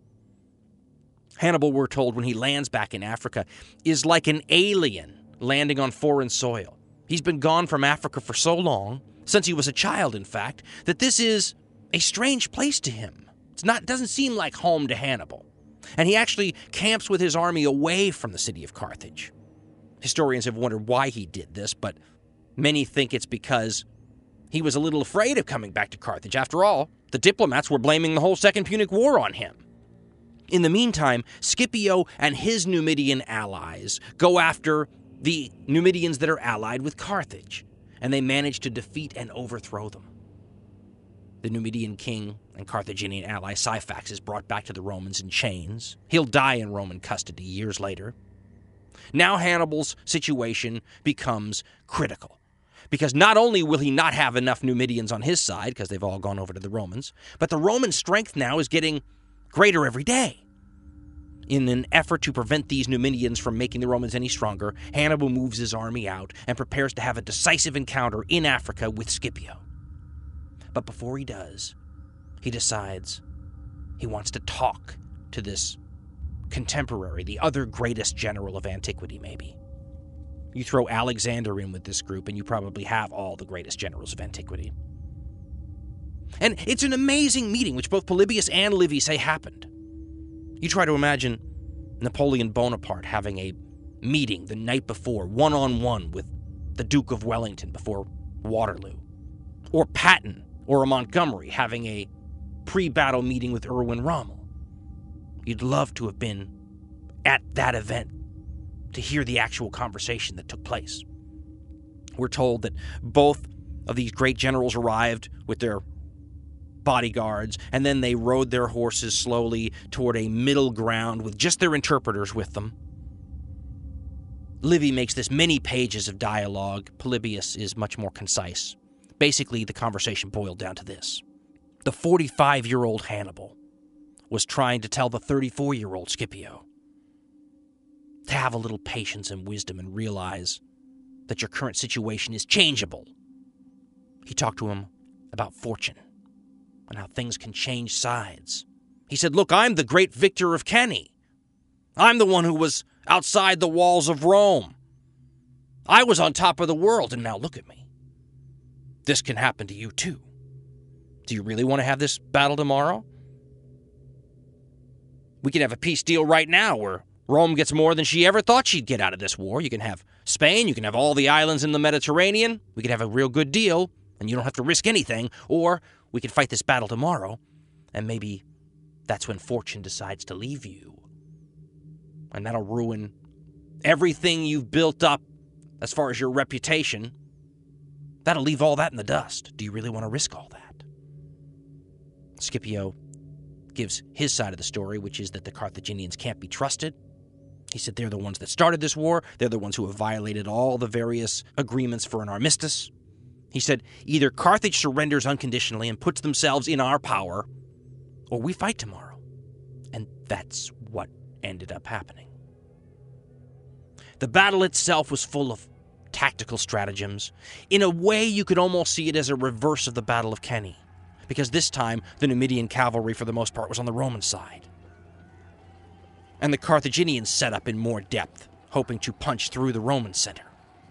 Hannibal, we're told, when he lands back in Africa, is like an alien landing on foreign soil. He's been gone from Africa for so long, since he was a child, in fact, that this is a strange place to him. It doesn't seem like home to Hannibal. And he actually camps with his army away from the city of Carthage. Historians have wondered why he did this, but many think it's because he was a little afraid of coming back to Carthage. After all, the diplomats were blaming the whole Second Punic War on him. In the meantime, Scipio and his Numidian allies go after the Numidians that are allied with Carthage, and they manage to defeat and overthrow them. The Numidian king and Carthaginian ally Syphax is brought back to the Romans in chains. He'll die in Roman custody years later. Now Hannibal's situation becomes critical, because not only will he not have enough Numidians on his side, because they've all gone over to the Romans, but the Roman strength now is getting greater every day. In an effort to prevent these Numidians from making the Romans any stronger, Hannibal moves his army out and prepares to have a decisive encounter in Africa with Scipio. But before he does, he decides he wants to talk to this contemporary, the other greatest general of antiquity, maybe. You throw Alexander in with this group, and you probably have all the greatest generals of antiquity. And it's an amazing meeting, which both Polybius and Livy say happened. You try to imagine Napoleon Bonaparte having a meeting the night before, one-on-one with the Duke of Wellington before Waterloo. Or Patton or a Montgomery having a pre-battle meeting with Erwin Rommel. You'd love to have been at that event to hear the actual conversation that took place. We're told that both of these great generals arrived with their bodyguards, and then they rode their horses slowly toward a middle ground with just their interpreters with them. Livy makes this many pages of dialogue. Polybius is much more concise. Basically, the conversation boiled down to this. The 45-year-old Hannibal was trying to tell the 34-year-old Scipio to have a little patience and wisdom and realize that your current situation is changeable. He talked to him about fortune and how things can change sides. He said, look, I'm the great victor of Cannae. I'm the one who was outside the walls of Rome. I was on top of the world, and now look at me. This can happen to you too. Do you really want to have this battle tomorrow? We can have a peace deal right now where Rome gets more than she ever thought she'd get out of this war. You can have Spain, you can have all the islands in the Mediterranean. We could have a real good deal, and you don't have to risk anything. Or we could fight this battle tomorrow, and maybe that's when fortune decides to leave you. And that'll ruin everything you've built up as far as your reputation. That'll leave all that in the dust. Do you really want to risk all that? Scipio gives his side of the story, which is that the Carthaginians can't be trusted. He said they're the ones that started this war. They're the ones who have violated all the various agreements for an armistice. He said either Carthage surrenders unconditionally and puts themselves in our power, or we fight tomorrow. And that's what ended up happening. The battle itself was full of tactical stratagems. In a way, you could almost see it as a reverse of the Battle of Cannae, because this time, the Numidian cavalry, for the most part, was on the Roman side. And the Carthaginians set up in more depth hoping to punch through the Roman center.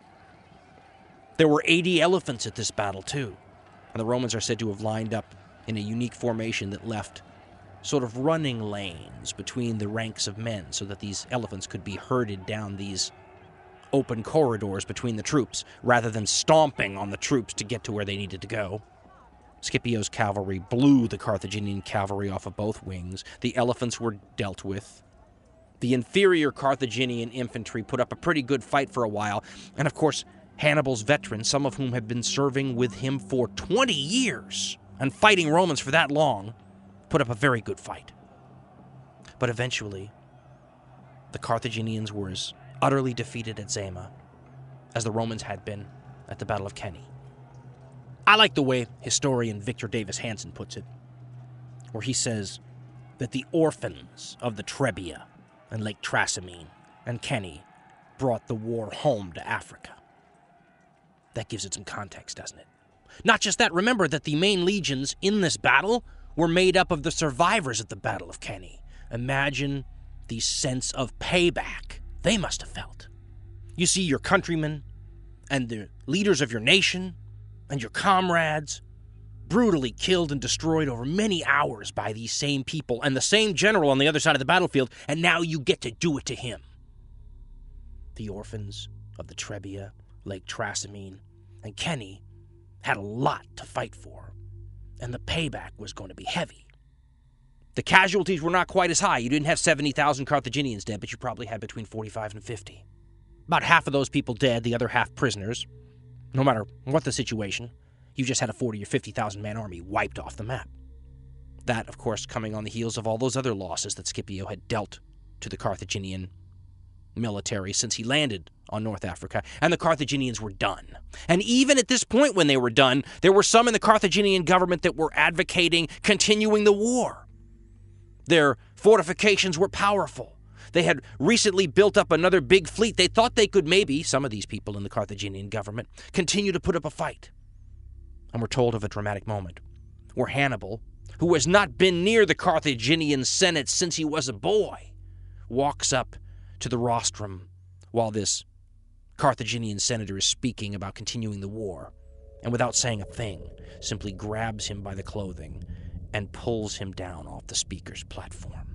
There were 80 elephants at this battle, too, and the Romans are said to have lined up in a unique formation that left sort of running lanes between the ranks of men so that these elephants could be herded down these open corridors between the troops rather than stomping on the troops to get to where they needed to go. Scipio's cavalry blew the Carthaginian cavalry off of both wings. The elephants were dealt with. The inferior Carthaginian infantry put up a pretty good fight for a while, and of course, Hannibal's veterans, some of whom had been serving with him for 20 years and fighting Romans for that long, put up a very good fight. But eventually, the Carthaginians were as utterly defeated at Zama as the Romans had been at the Battle of Cannae. I like the way historian Victor Davis Hanson puts it, where he says that the orphans of the Trebia and Lake Trasimene and Cannae brought the war home to Africa. That gives it some context, doesn't it? Not just that, remember that the main legions in this battle were made up of the survivors of the Battle of Cannae. Imagine the sense of payback they must have felt. You see your countrymen and the leaders of your nation and your comrades brutally killed and destroyed over many hours by these same people and the same general on the other side of the battlefield, and now you get to do it to him. The orphans of the Trebia, Lake Trasimene, and Cannae had a lot to fight for, and the payback was going to be heavy. The casualties were not quite as high. You didn't have 70,000 Carthaginians dead, but you probably had between 45 and 50. About half of those people dead, the other half prisoners. No matter what the situation, you just had a 40 or 50,000 man army wiped off the map. That, of course, coming on the heels of all those other losses that Scipio had dealt to the Carthaginian military since he landed on North Africa, and the Carthaginians were done. And even at this point when they were done, there were some in the Carthaginian government that were advocating continuing the war. Their fortifications were powerful. They had recently built up another big fleet. They thought they could maybe, some of these people in the Carthaginian government, continue to put up a fight. And we're told of a dramatic moment where Hannibal, who has not been near the Carthaginian Senate since he was a boy, walks up to the rostrum while this Carthaginian senator is speaking about continuing the war, and without saying a thing, simply grabs him by the clothing and pulls him down off the speaker's platform.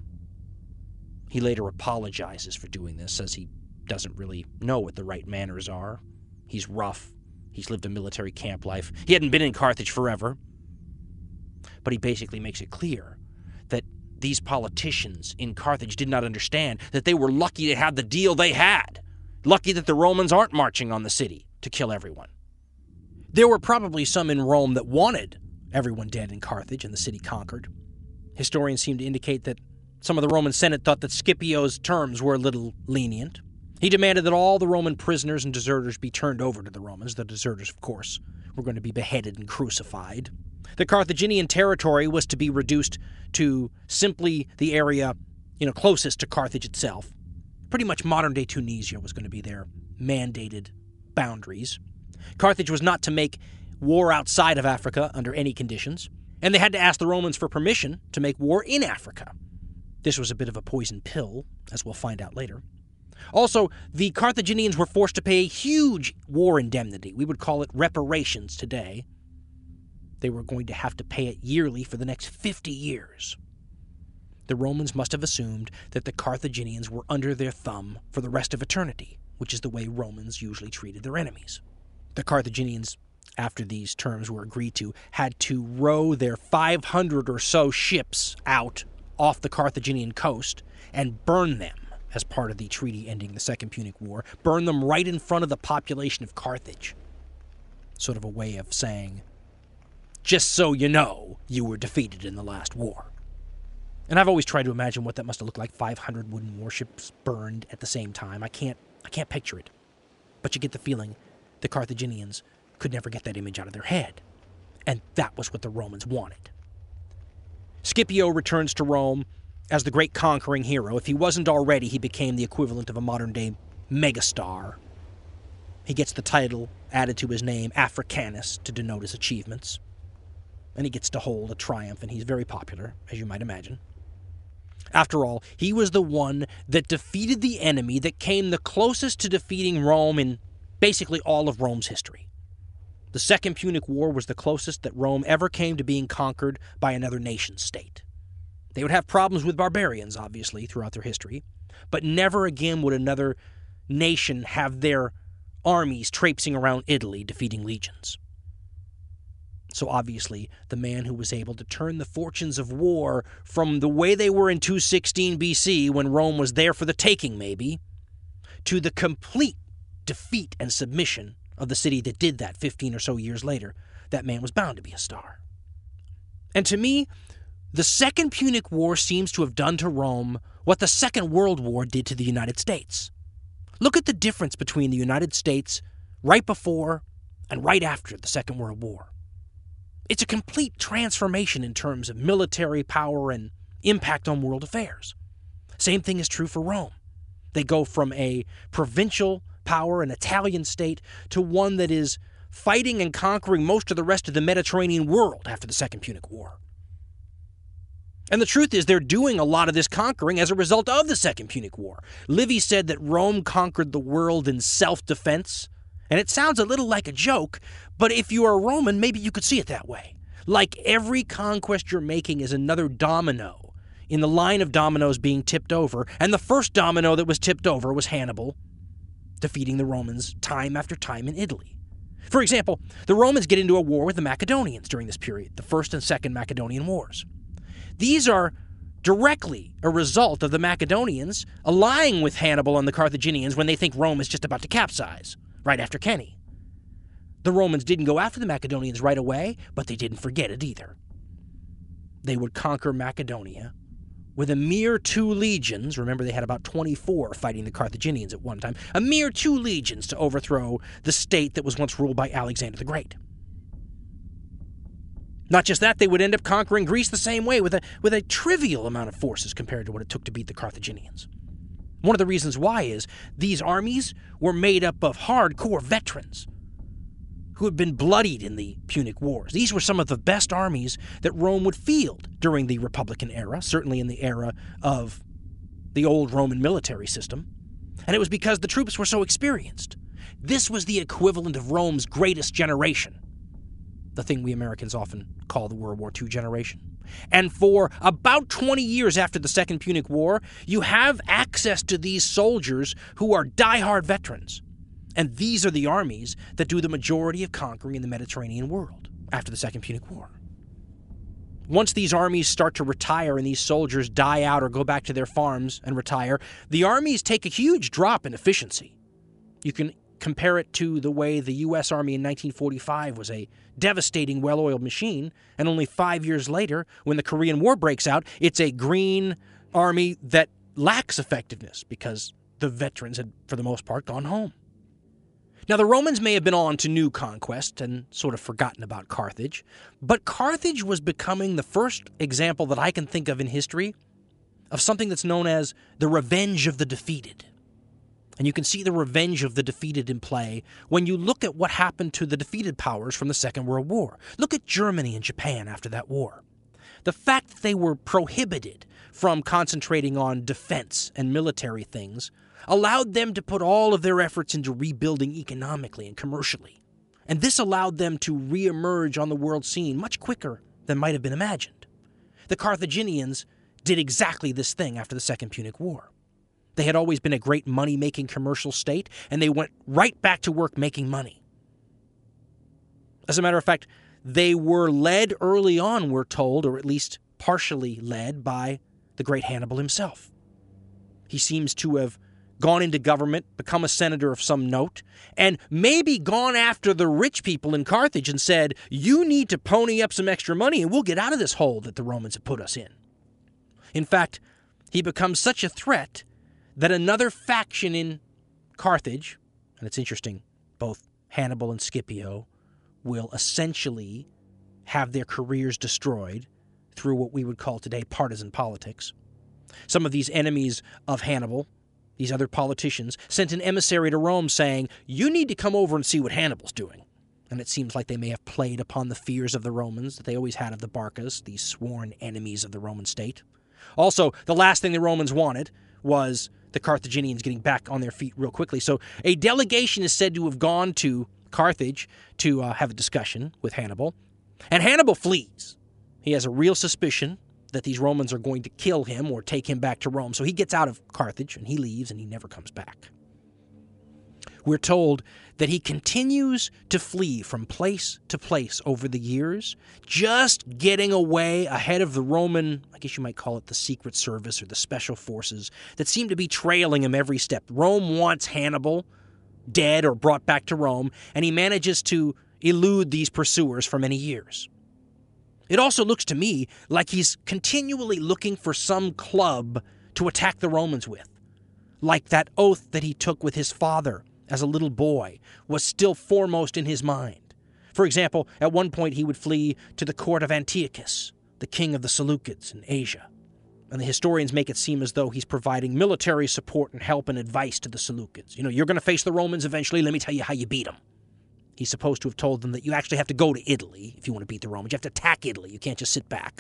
He later apologizes for doing this, says he doesn't really know what the right manners are. He's rough. He's lived a military camp life. He hadn't been in Carthage forever. But he basically makes it clear that these politicians in Carthage did not understand that they were lucky to have the deal they had. Lucky that the Romans aren't marching on the city to kill everyone. There were probably some in Rome that wanted everyone dead in Carthage and the city conquered. Historians seem to indicate that some of the Roman Senate thought that Scipio's terms were a little lenient. He demanded that all the Roman prisoners and deserters be turned over to the Romans. The deserters, of course, were going to be beheaded and crucified. The Carthaginian territory was to be reduced to simply the area, closest to Carthage itself. Pretty much modern-day Tunisia was going to be their mandated boundaries. Carthage was not to make war outside of Africa under any conditions, and they had to ask the Romans for permission to make war in Africa. This was a bit of a poison pill, as we'll find out later. Also, the Carthaginians were forced to pay a huge war indemnity. We would call it reparations today. They were going to have to pay it yearly for the next 50 years. The Romans must have assumed that the Carthaginians were under their thumb for the rest of eternity, which is the way Romans usually treated their enemies. The Carthaginians, after these terms were agreed to, had to row their 500 or so ships out off the Carthaginian coast and burn them as part of the treaty ending the Second Punic War, burn them right in front of the population of Carthage. Sort of a way of saying, just so you know, you were defeated in the last war. And I've always tried to imagine what that must have looked like, 500 wooden warships burned at the same time. I can't picture it. But you get the feeling the Carthaginians could never get that image out of their head. And that was what the Romans wanted. Scipio returns to Rome as the great conquering hero. If he wasn't already, he became the equivalent of a modern-day megastar. He gets the title added to his name, Africanus, to denote his achievements. And he gets to hold a triumph, and he's very popular, as you might imagine. After all, he was the one that defeated the enemy that came the closest to defeating Rome in basically all of Rome's history. The Second Punic War was the closest that Rome ever came to being conquered by another nation-state. They would have problems with barbarians, obviously, throughout their history, but never again would another nation have their armies traipsing around Italy defeating legions. So obviously, the man who was able to turn the fortunes of war from the way they were in 216 BC, when Rome was there for the taking maybe, to the complete defeat and submission of the city that did that 15 or so years later, that man was bound to be a star. And to me, the Second Punic War seems to have done to Rome what the Second World War did to the United States. Look at the difference between the United States right before and right after the Second World War. It's a complete transformation in terms of military power and impact on world affairs. Same thing is true for Rome. They go from a provincial power, an Italian state, to one that is fighting and conquering most of the rest of the Mediterranean world after the Second Punic War. And the truth is, they're doing a lot of this conquering as a result of the Second Punic War. Livy said that Rome conquered the world in self-defense. And it sounds a little like a joke, but if you are a Roman, maybe you could see it that way. Like every conquest you're making is another domino in the line of dominoes being tipped over, and the first domino that was tipped over was Hannibal, defeating the Romans time after time in Italy. For example, the Romans get into a war with the Macedonians during this period, the First and Second Macedonian Wars. These are directly a result of the Macedonians allying with Hannibal and the Carthaginians when they think Rome is just about to capsize, right after Kenny. The Romans didn't go after the Macedonians right away, but they didn't forget it either. They would conquer Macedonia with a mere 2 legions. Remember, they had about 24 fighting the Carthaginians at one time. A mere 2 legions to overthrow the state that was once ruled by Alexander the Great. Not just that, they would end up conquering Greece the same way with a trivial amount of forces compared to what it took to beat the Carthaginians. One of the reasons why is these armies were made up of hardcore veterans who had been bloodied in the Punic Wars. These were some of the best armies that Rome would field during the Republican era, certainly in the era of the old Roman military system. And it was because the troops were so experienced. This was the equivalent of Rome's greatest generation, the thing we Americans often call the World War II generation. And for about 20 years after the Second Punic War, you have access to these soldiers who are diehard veterans. And these are the armies that do the majority of conquering in the Mediterranean world after the Second Punic War. Once these armies start to retire and these soldiers die out or go back to their farms and retire, the armies take a huge drop in efficiency. You can compare it to the way the U.S. Army in 1945 was a devastating, well-oiled machine, and only 5 years later, when the Korean War breaks out, it's a green army that lacks effectiveness because the veterans had, for the most part, gone home. Now, the Romans may have been on to new conquest and sort of forgotten about Carthage, but Carthage was becoming the first example that I can think of in history of something that's known as the revenge of the defeated. And you can see the revenge of the defeated in play when you look at what happened to the defeated powers from the Second World War. Look at Germany and Japan after that war. The fact that they were prohibited from concentrating on defense and military things allowed them to put all of their efforts into rebuilding economically and commercially. And this allowed them to reemerge on the world scene much quicker than might have been imagined. The Carthaginians did exactly this thing after the Second Punic War. They had always been a great money-making commercial state, and they went right back to work making money. As a matter of fact, they were led early on, we're told, or at least partially led by the great Hannibal himself. He seems to have gone into government, become a senator of some note, and maybe gone after the rich people in Carthage and said, you need to pony up some extra money and we'll get out of this hole that the Romans have put us in. In fact, he becomes such a threat that another faction in Carthage, and it's interesting, both Hannibal and Scipio will essentially have their careers destroyed through what we would call today partisan politics. Some of these enemies of Hannibal, these other politicians, sent an emissary to Rome saying, you need to come over and see what Hannibal's doing. And it seems like they may have played upon the fears of the Romans that they always had of the Barcas, these sworn enemies of the Roman state. Also, the last thing the Romans wanted was the Carthaginians getting back on their feet real quickly. So a delegation is said to have gone to Carthage to have a discussion with Hannibal. And Hannibal flees. He has a real suspicion that these Romans are going to kill him or take him back to Rome. So he gets out of Carthage and he leaves and he never comes back. We're told that he continues to flee from place to place over the years, just getting away ahead of the Roman, I guess you might call it the Secret Service or the Special Forces, that seem to be trailing him every step. Rome wants Hannibal dead or brought back to Rome, and he manages to elude these pursuers for many years. It also looks to me like he's continually looking for some club to attack the Romans with, like that oath that he took with his father as a little boy was still foremost in his mind. For example, at one point he would flee to the court of Antiochus, the king of the Seleucids in Asia. And the historians make it seem as though he's providing military support and help and advice to the Seleucids. You're going to face the Romans eventually. Let me tell you how you beat them. He's supposed to have told them that you actually have to go to Italy if you want to beat the Romans. You have to attack Italy. You can't just sit back.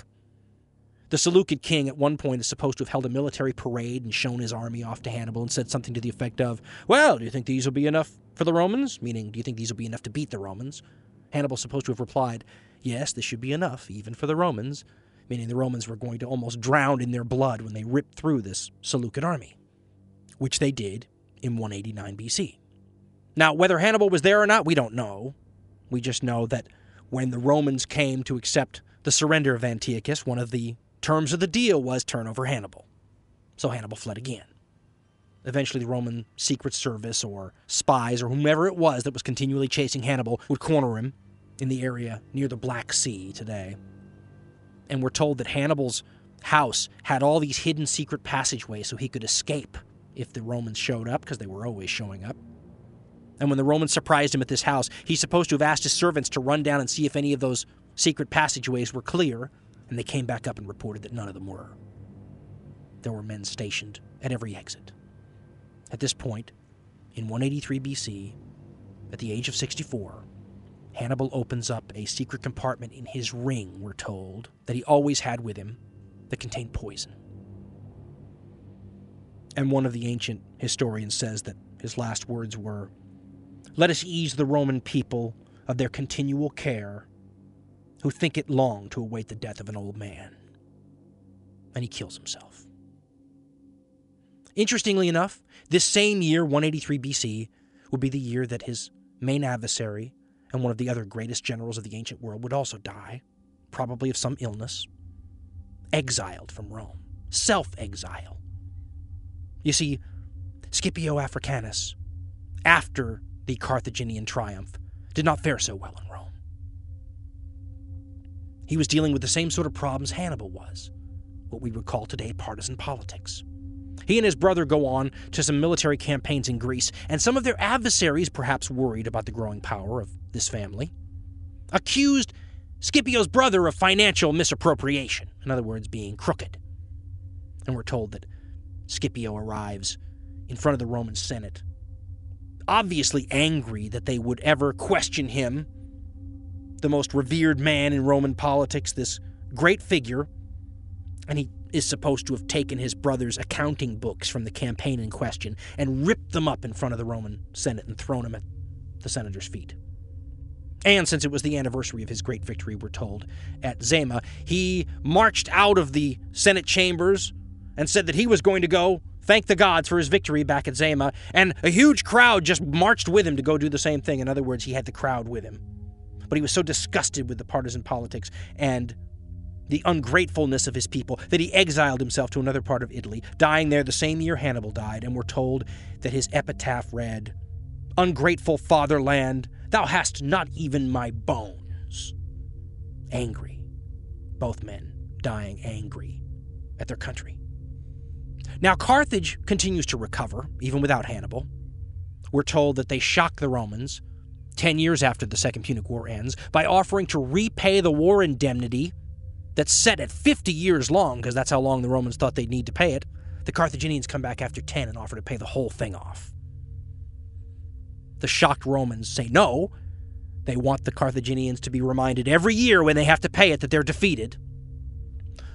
The Seleucid king at one point is supposed to have held a military parade and shown his army off to Hannibal and said something to the effect of, well, do you think these will be enough for the Romans? Meaning, do you think these will be enough to beat the Romans? Hannibal's supposed to have replied, yes, this should be enough, even for the Romans, meaning the Romans were going to almost drown in their blood when they ripped through this Seleucid army, which they did in 189 BC. Now, whether Hannibal was there or not, we don't know. We just know that when the Romans came to accept the surrender of Antiochus, one of the terms of the deal was turn over Hannibal. So Hannibal fled again. Eventually the Roman Secret Service or spies or whomever it was that was continually chasing Hannibal would corner him in the area near the Black Sea today. And we're told that Hannibal's house had all these hidden secret passageways so he could escape if the Romans showed up, because they were always showing up. And when the Romans surprised him at this house, he's supposed to have asked his servants to run down and see if any of those secret passageways were clear, and they came back up and reported that none of them were. There were men stationed at every exit. At this point, in 183 BC, at the age of 64, Hannibal opens up a secret compartment in his ring, we're told, that he always had with him, that contained poison. And one of the ancient historians says that his last words were, "Let us ease the Roman people of their continual care, who think it long to await the death of an old man." And he kills himself. Interestingly enough, this same year, 183 BC, would be the year that his main adversary and one of the other greatest generals of the ancient world would also die, probably of some illness, exiled from Rome, self-exile. You see, Scipio Africanus, after the Carthaginian triumph, did not fare so well in Rome. He was dealing with the same sort of problems Hannibal was, what we would call today partisan politics. He and his brother go on to some military campaigns in Greece, and some of their adversaries, perhaps worried about the growing power of this family, accused Scipio's brother of financial misappropriation, in other words, being crooked. And we're told that Scipio arrives in front of the Roman Senate, obviously angry that they would ever question him, the most revered man in Roman politics, this great figure, and he is supposed to have taken his brother's accounting books from the campaign in question and ripped them up in front of the Roman Senate and thrown them at the senator's feet. And since it was the anniversary of his great victory, we're told, at Zama, he marched out of the Senate chambers and said that he was going to go thank the gods for his victory back at Zama, and a huge crowd just marched with him to go do the same thing. In other words, he had the crowd with him. But he was so disgusted with the partisan politics and the ungratefulness of his people that he exiled himself to another part of Italy, dying there the same year Hannibal died, and we're told that his epitaph read, "Ungrateful fatherland, thou hast not even my bones." Angry. Both men dying angry at their country. Now, Carthage continues to recover, even without Hannibal. We're told that they shock the Romans 10 years after the Second Punic War ends by offering to repay the war indemnity that's set at 50 years long, because that's how long the Romans thought they'd need to pay it. The Carthaginians come back after 10 and offer to pay the whole thing off. The shocked Romans say no. They want the Carthaginians to be reminded every year when they have to pay it that they're defeated.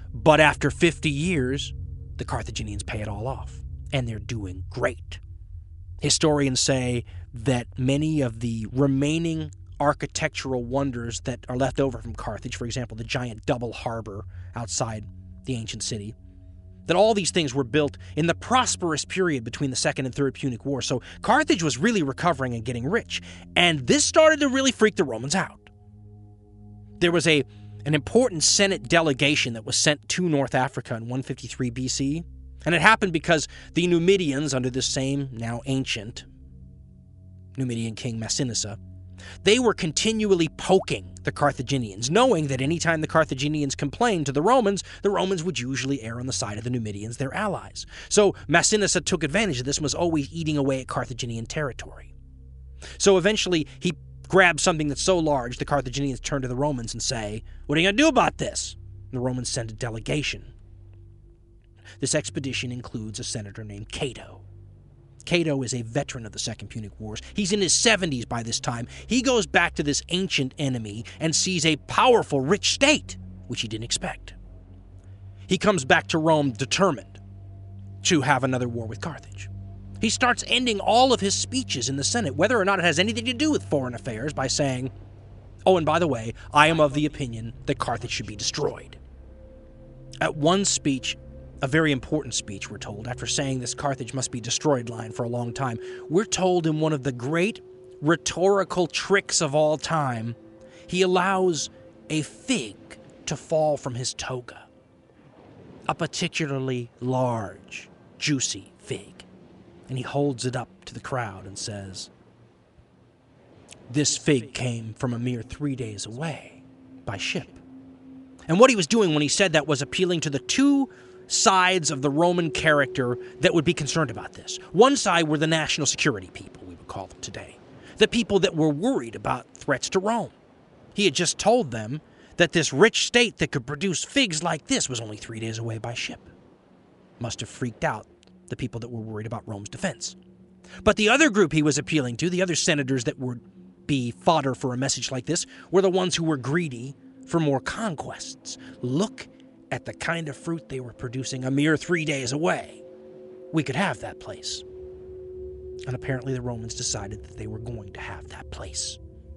But after 50 years, the Carthaginians pay it all off, and they're doing great. Historians say that many of the remaining architectural wonders that are left over from Carthage, for example, the giant double harbor outside the ancient city, that all these things were built in the prosperous period between the Second and Third Punic War. So Carthage was really recovering and getting rich. And this started to really freak the Romans out. There was an important Senate delegation that was sent to North Africa in 153 BC. And it happened because the Numidians, under this same, now ancient, Numidian king Massinissa, they were continually poking the Carthaginians, knowing that any time the Carthaginians complained to the Romans would usually err on the side of the Numidians, their allies. So Massinissa took advantage of this and was always eating away at Carthaginian territory. So eventually he grabbed something that's so large, the Carthaginians turn to the Romans and say, "What are you going to do about this?" And the Romans send a delegation. This expedition includes a senator named Cato. Cato is a veteran of the Second Punic Wars. He's in his 70s by this time. He goes back to this ancient enemy and sees a powerful, rich state, which he didn't expect. He comes back to Rome determined to have another war with Carthage. He starts ending all of his speeches in the Senate, whether or not it has anything to do with foreign affairs, by saying, "Oh, and by the way, I am of the opinion that Carthage should be destroyed." At one speech, a very important speech, we're told, after saying this Carthage must be destroyed line for a long time, we're told in one of the great rhetorical tricks of all time, he allows a fig to fall from his toga. A particularly large, juicy fig. And he holds it up to the crowd and says, "This fig came from a mere 3 days away by ship." And what he was doing when he said that was appealing to the two sides of the Roman character that would be concerned about this. One side were the national security people, we would call them today. The people that were worried about threats to Rome. He had just told them that this rich state that could produce figs like this was only 3 days away by ship. Must have freaked out the people that were worried about Rome's defense. But the other group he was appealing to, the other senators that would be fodder for a message like this, were the ones who were greedy for more conquests. Look at the kind of fruit they were producing a mere 3 days away. We could have that place. And apparently the Romans decided that they were going to have that place.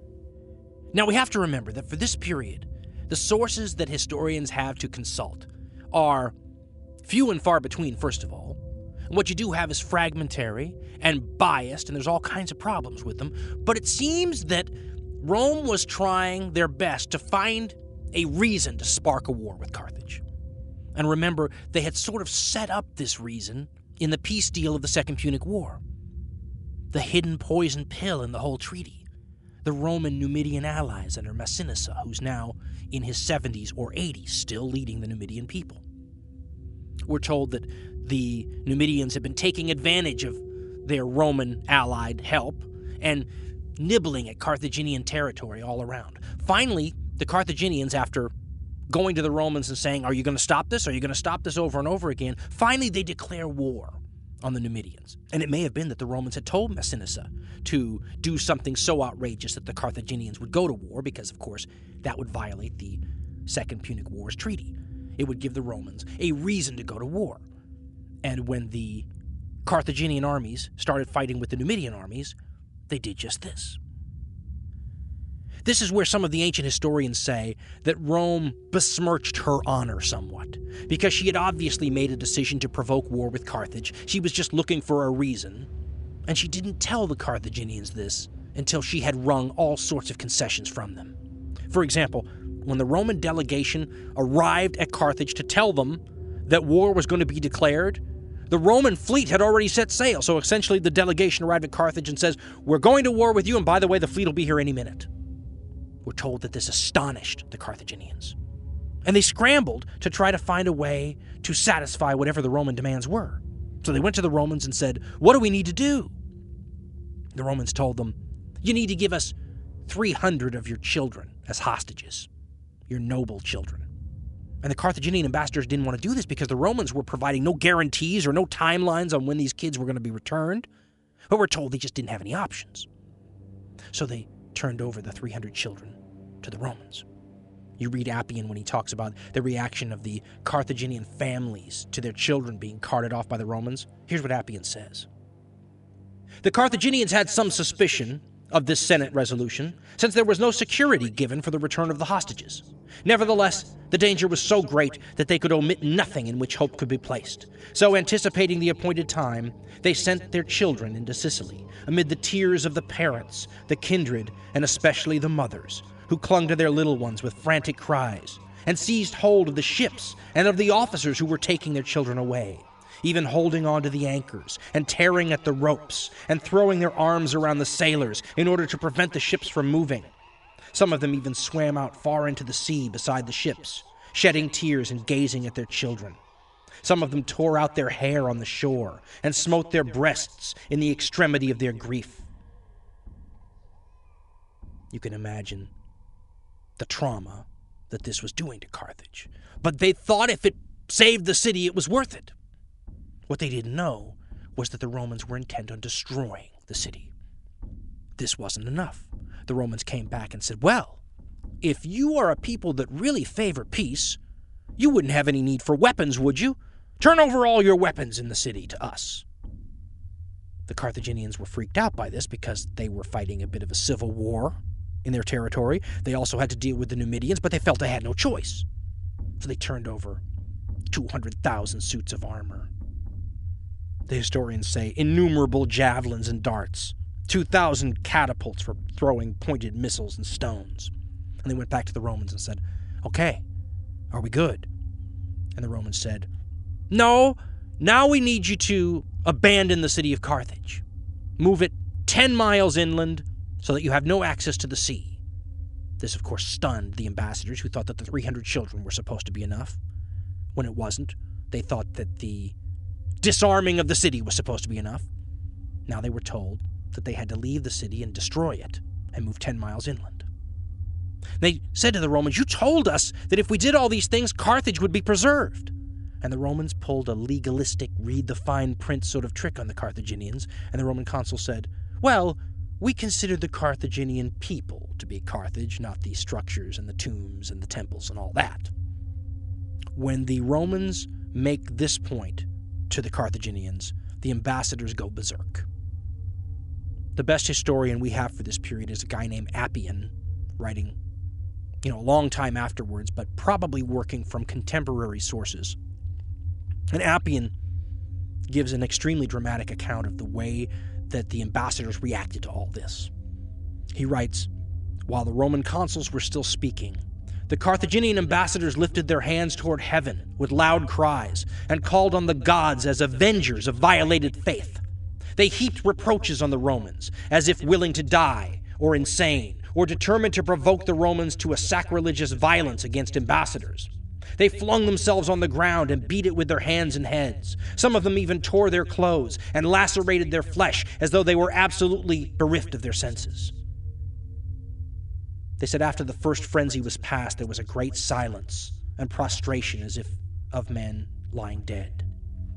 Now we have to remember that for this period, the sources that historians have to consult are few and far between, first of all. And what you do have is fragmentary and biased, and there's all kinds of problems with them. But it seems that Rome was trying their best to find a reason to spark a war with Carthage. And remember, they had sort of set up this reason in the peace deal of the Second Punic War. The hidden poison pill in the whole treaty. The Roman Numidian allies under Massinissa, who's now in his 70s or 80s, still leading the Numidian people. We're told that the Numidians have been taking advantage of their Roman allied help and nibbling at Carthaginian territory all around. Finally, the Carthaginians, after going to the Romans and saying, "Are you going to stop this? Are you going to stop this?" over and over again, finally they declare war on the Numidians. And it may have been that the Romans had told Massinissa to do something so outrageous that the Carthaginians would go to war, because, of course, that would violate the Second Punic War's treaty. It would give the Romans a reason to go to war. And when the Carthaginian armies started fighting with the Numidian armies, they did just this. This is where some of the ancient historians say that Rome besmirched her honor somewhat, because she had obviously made a decision to provoke war with Carthage. She was just looking for a reason, and she didn't tell the Carthaginians this until she had wrung all sorts of concessions from them. For example, when the Roman delegation arrived at Carthage to tell them that war was going to be declared, the Roman fleet had already set sail. So essentially the delegation arrived at Carthage and says, "We're going to war with you, and by the way, the fleet will be here any minute." We're told that this astonished the Carthaginians. And they scrambled to try to find a way to satisfy whatever the Roman demands were. So they went to the Romans and said, "What do we need to do?" The Romans told them, "You need to give us 300 of your children as hostages, your noble children." And the Carthaginian ambassadors didn't want to do this because the Romans were providing no guarantees or no timelines on when these kids were going to be returned. But we're told they just didn't have any options. So they turned over the 300 children to the Romans. You read Appian when he talks about the reaction of the Carthaginian families to their children being carted off by the Romans. Here's what Appian says. The Carthaginians had some suspicion of this Senate resolution, since there was no security given for the return of the hostages. Nevertheless, the danger was so great that they could omit nothing in which hope could be placed. So, anticipating the appointed time, they sent their children into Sicily, amid the tears of the parents, the kindred, and especially the mothers, who clung to their little ones with frantic cries, and seized hold of the ships and of the officers who were taking their children away, even holding on to the anchors and tearing at the ropes and throwing their arms around the sailors in order to prevent the ships from moving. Some of them even swam out far into the sea beside the ships, shedding tears and gazing at their children. Some of them tore out their hair on the shore and smote their breasts in the extremity of their grief. You can imagine the trauma that this was doing to Carthage. But they thought if it saved the city, it was worth it. What they didn't know was that the Romans were intent on destroying the city. This wasn't enough. The Romans came back and said, well, if you are a people that really favor peace, you wouldn't have any need for weapons, would you? Turn over all your weapons in the city to us. The Carthaginians were freaked out by this because they were fighting a bit of a civil war in their territory. They also had to deal with the Numidians, but they felt they had no choice. So they turned over 200,000 suits of armor. The historians say innumerable javelins and darts, 2,000 catapults for throwing pointed missiles and stones. And they went back to the Romans and said, okay, are we good? And the Romans said, no, now we need you to abandon the city of Carthage. Move it 10 miles inland so that you have no access to the sea. This, of course, stunned the ambassadors who thought that the 300 children were supposed to be enough. When it wasn't, they thought that the disarming of the city was supposed to be enough. Now they were told that they had to leave the city and destroy it and move 10 miles inland. They said to the Romans, you told us that if we did all these things, Carthage would be preserved. And the Romans pulled a legalistic, read the fine print sort of trick on the Carthaginians, and the Roman consul said, well, we consider the Carthaginian people to be Carthage, not the structures and the tombs and the temples and all that. When the Romans make this point to the Carthaginians, the ambassadors go berserk. The best historian we have for this period is a guy named Appian, writing, a long time afterwards, but probably working from contemporary sources. And Appian gives an extremely dramatic account of the way that the ambassadors reacted to all this. He writes, while the Roman consuls were still speaking, the Carthaginian ambassadors lifted their hands toward heaven with loud cries and called on the gods as avengers of violated faith. They heaped reproaches on the Romans, as if willing to die, or insane, or determined to provoke the Romans to a sacrilegious violence against ambassadors. They flung themselves on the ground and beat it with their hands and heads. Some of them even tore their clothes and lacerated their flesh as though they were absolutely bereft of their senses. They said after the first frenzy was past, there was a great silence and prostration as if of men lying dead.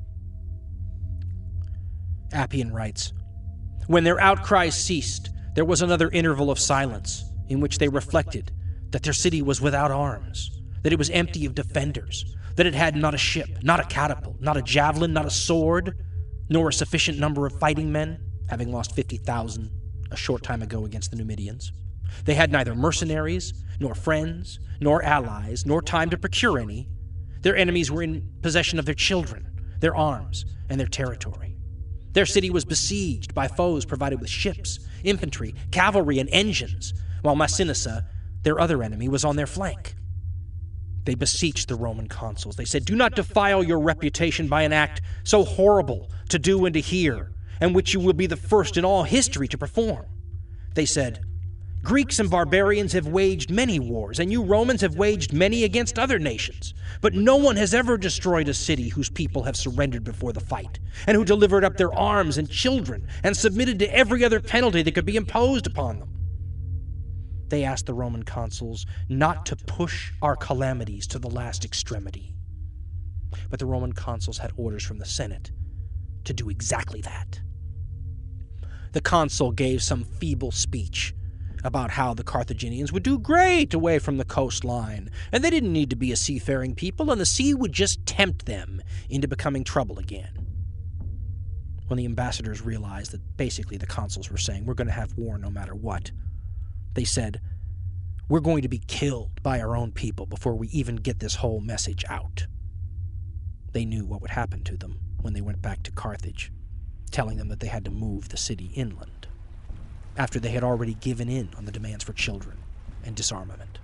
Appian writes, when their outcries ceased, there was another interval of silence in which they reflected that their city was without arms, that it was empty of defenders, that it had not a ship, not a catapult, not a javelin, not a sword, nor a sufficient number of fighting men, having lost 50,000 a short time ago against the Numidians. They had neither mercenaries, nor friends, nor allies, nor time to procure any. Their enemies were in possession of their children, their arms, and their territory. Their city was besieged by foes provided with ships, infantry, cavalry, and engines, while Massinissa, their other enemy, was on their flank. They beseeched the Roman consuls. They said, do not defile your reputation by an act so horrible to do and to hear, and which you will be the first in all history to perform. They said, Greeks and barbarians have waged many wars, and you Romans have waged many against other nations. But no one has ever destroyed a city whose people have surrendered before the fight, and who delivered up their arms and children, and submitted to every other penalty that could be imposed upon them. They asked the Roman consuls not to push our calamities to the last extremity. But the Roman consuls had orders from the Senate to do exactly that. The consul gave some feeble speech, about how the Carthaginians would do great away from the coastline, and they didn't need to be a seafaring people, and the sea would just tempt them into becoming trouble again. When the ambassadors realized that basically the consuls were saying, we're going to have war no matter what, they said, we're going to be killed by our own people before we even get this whole message out. They knew what would happen to them when they went back to Carthage, telling them that they had to move the city inland, after they had already given in on the demands for children and disarmament.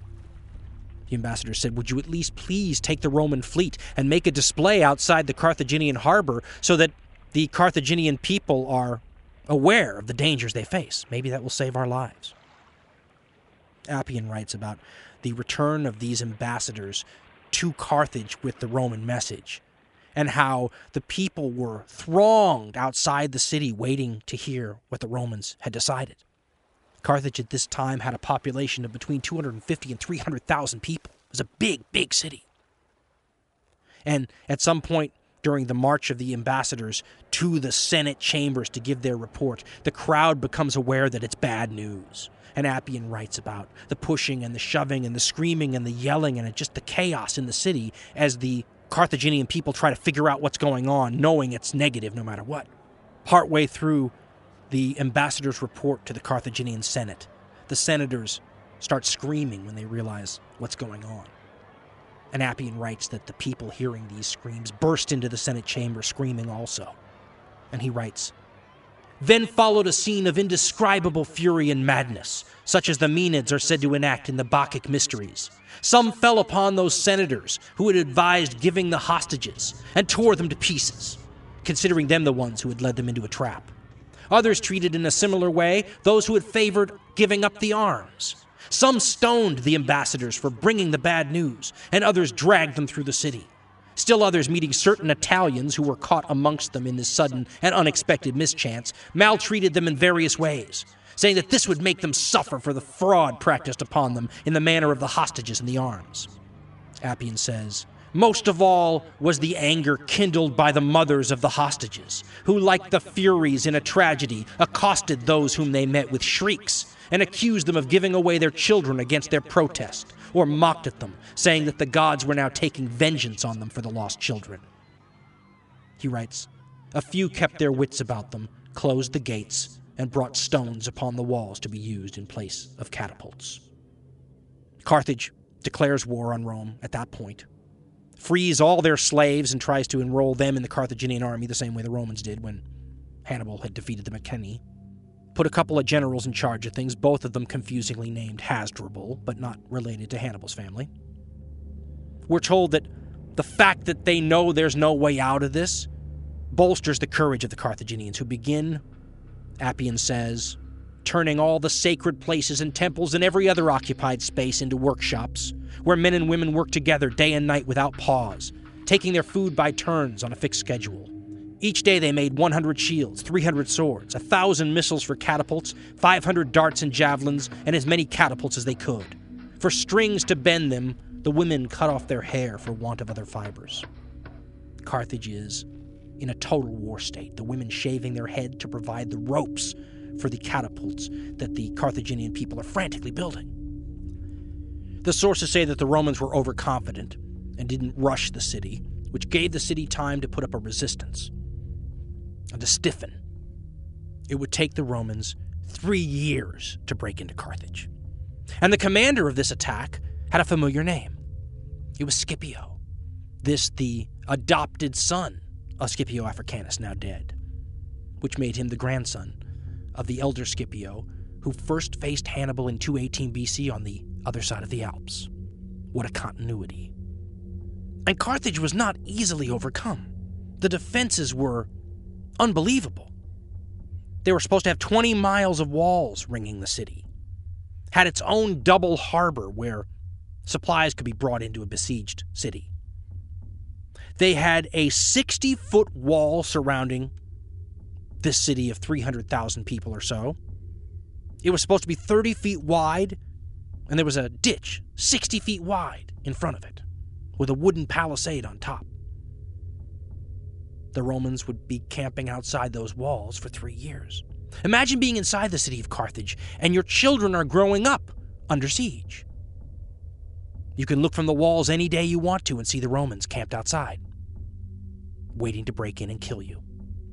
The ambassador said, would you at least please take the Roman fleet and make a display outside the Carthaginian harbor so that the Carthaginian people are aware of the dangers they face? Maybe that will save our lives. Appian writes about the return of these ambassadors to Carthage with the Roman message, and how the people were thronged outside the city waiting to hear what the Romans had decided. Carthage at this time had a population of between 250 and 300,000 people. It was a big, big city. And at some point during the march of the ambassadors to the Senate chambers to give their report, the crowd becomes aware that it's bad news. And Appian writes about the pushing and the shoving and the screaming and the yelling and just the chaos in the city as the Carthaginian people try to figure out what's going on, knowing it's negative no matter what. Partway through the ambassador's report to the Carthaginian Senate, the senators start screaming when they realize what's going on. And Appian writes that the people hearing these screams burst into the Senate chamber screaming also. And he writes, then followed a scene of indescribable fury and madness, such as the Maenads are said to enact in the Bacchic mysteries. Some fell upon those senators who had advised giving the hostages and tore them to pieces, considering them the ones who had led them into a trap. Others treated in a similar way those who had favored giving up the arms. Some stoned the ambassadors for bringing the bad news, and others dragged them through the city. Still others, meeting certain Italians who were caught amongst them in this sudden and unexpected mischance, maltreated them in various ways, saying that this would make them suffer for the fraud practiced upon them in the manner of the hostages and the arms. Appian says, most of all was the anger kindled by the mothers of the hostages, who, like the Furies in a tragedy, accosted those whom they met with shrieks and accused them of giving away their children against their protest, or mocked at them, saying that the gods were now taking vengeance on them for the lost children. He writes, a few kept their wits about them, closed the gates, and brought stones upon the walls to be used in place of catapults. Carthage declares war on Rome at that point, frees all their slaves and tries to enroll them in the Carthaginian army the same way the Romans did when Hannibal had defeated them at Cannae. Put a couple of generals in charge of things, both of them confusingly named Hasdrubal, but not related to Hannibal's family. We're told that the fact that they know there's no way out of this bolsters the courage of the Carthaginians, who begin, Appian says, turning all the sacred places and temples and every other occupied space into workshops, where men and women work together day and night without pause, taking their food by turns on a fixed schedule. Each day they made 100 shields, 300 swords, 1,000 missiles for catapults, 500 darts and javelins, and as many catapults as they could. For strings to bend them, the women cut off their hair for want of other fibers. Carthage is in a total war state, the women shaving their head to provide the ropes for the catapults that the Carthaginian people are frantically building. The sources say that the Romans were overconfident and didn't rush the city, which gave the city time to put up a resistance and to stiffen. It would take the Romans 3 years to break into Carthage. And the commander of this attack had a familiar name. It was Scipio. This, the adopted son of Scipio Africanus, now dead, which made him the grandson of the elder Scipio, who first faced Hannibal in 218 BC on the other side of the Alps. What a continuity. And Carthage was not easily overcome. The defenses were unbelievable. They were supposed to have 20 miles of walls ringing the city, had its own double harbor where supplies could be brought into a besieged city. They had a 60-foot wall surrounding this city of 300,000 people or so. It was supposed to be 30 feet wide, and there was a ditch 60 feet wide in front of it, with a wooden palisade on top. The Romans would be camping outside those walls for 3 years. Imagine being inside the city of Carthage and your children are growing up under siege. You can look from the walls any day you want to and see the Romans camped outside, waiting to break in and kill you.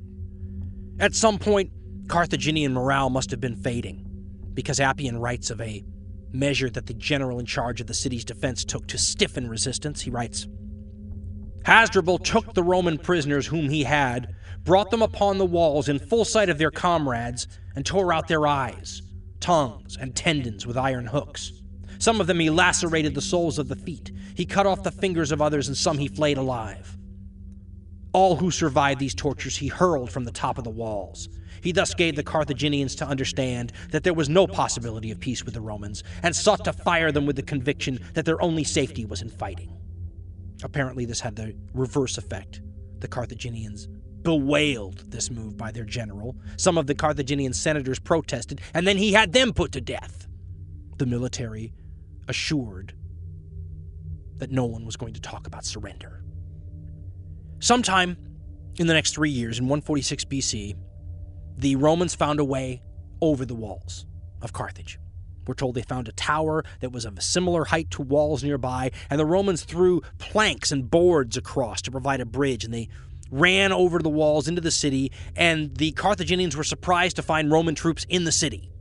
At some point, Carthaginian morale must have been fading, because Appian writes of a measure that the general in charge of the city's defense took to stiffen resistance. He writes, Hasdrubal took the Roman prisoners whom he had, brought them upon the walls in full sight of their comrades, and tore out their eyes, tongues, and tendons with iron hooks. Some of them he lacerated the soles of the feet. He cut off the fingers of others, and some he flayed alive. All who survived these tortures he hurled from the top of the walls. He thus gave the Carthaginians to understand that there was no possibility of peace with the Romans, and sought to fire them with the conviction that their only safety was in fighting. Apparently this had the reverse effect. The Carthaginians bewailed this move by their general. Some of the Carthaginian senators protested, and then he had them put to death. The military assured that no one was going to talk about surrender. Sometime in the next 3 years, in 146 BC, the Romans found a way over the walls of Carthage. We're told they found a tower that was of a similar height to walls nearby, and the Romans threw planks and boards across to provide a bridge, and they ran over the walls into the city, and the Carthaginians were surprised to find Roman troops in the city.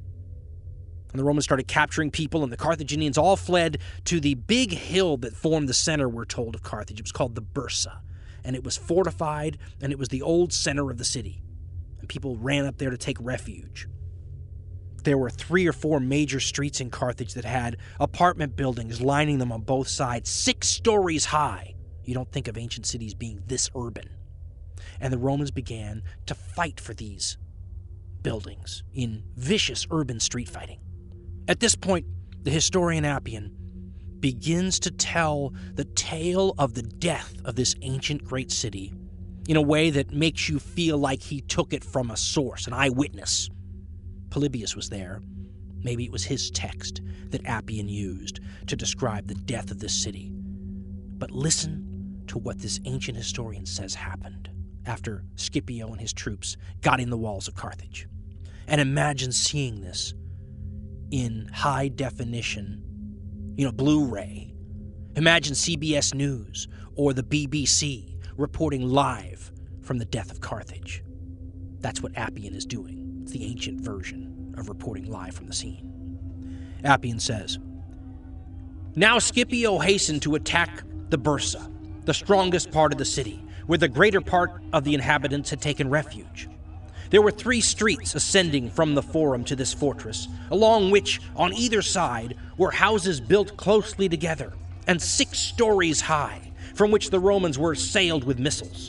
And the Romans started capturing people, and the Carthaginians all fled to the big hill that formed the center, we're told, of Carthage. It was called the Bursa, and it was fortified, and it was the old center of the city. And people ran up there to take refuge. There were 3 or 4 major streets in Carthage that had apartment buildings lining them on both sides, 6 stories high. You don't think of ancient cities being this urban. And the Romans began to fight for these buildings in vicious urban street fighting. At this point, the historian Appian begins to tell the tale of the death of this ancient great city in a way that makes you feel like he took it from a source, an eyewitness. Polybius was there. Maybe it was his text that Appian used to describe the death of this city. But listen to what this ancient historian says happened after Scipio and his troops got in the walls of Carthage. And imagine seeing this in high definition, Blu-ray. Imagine CBS News or the BBC reporting live from the death of Carthage. That's what Appian is doing. It's the ancient version of reporting live from the scene. Appian says, Now Scipio hastened to attack the Bursa, the strongest part of the city, where the greater part of the inhabitants had taken refuge. There were 3 streets ascending from the forum to this fortress, along which, on either side, were houses built closely together, and 6 stories high, from which the Romans were assailed with missiles.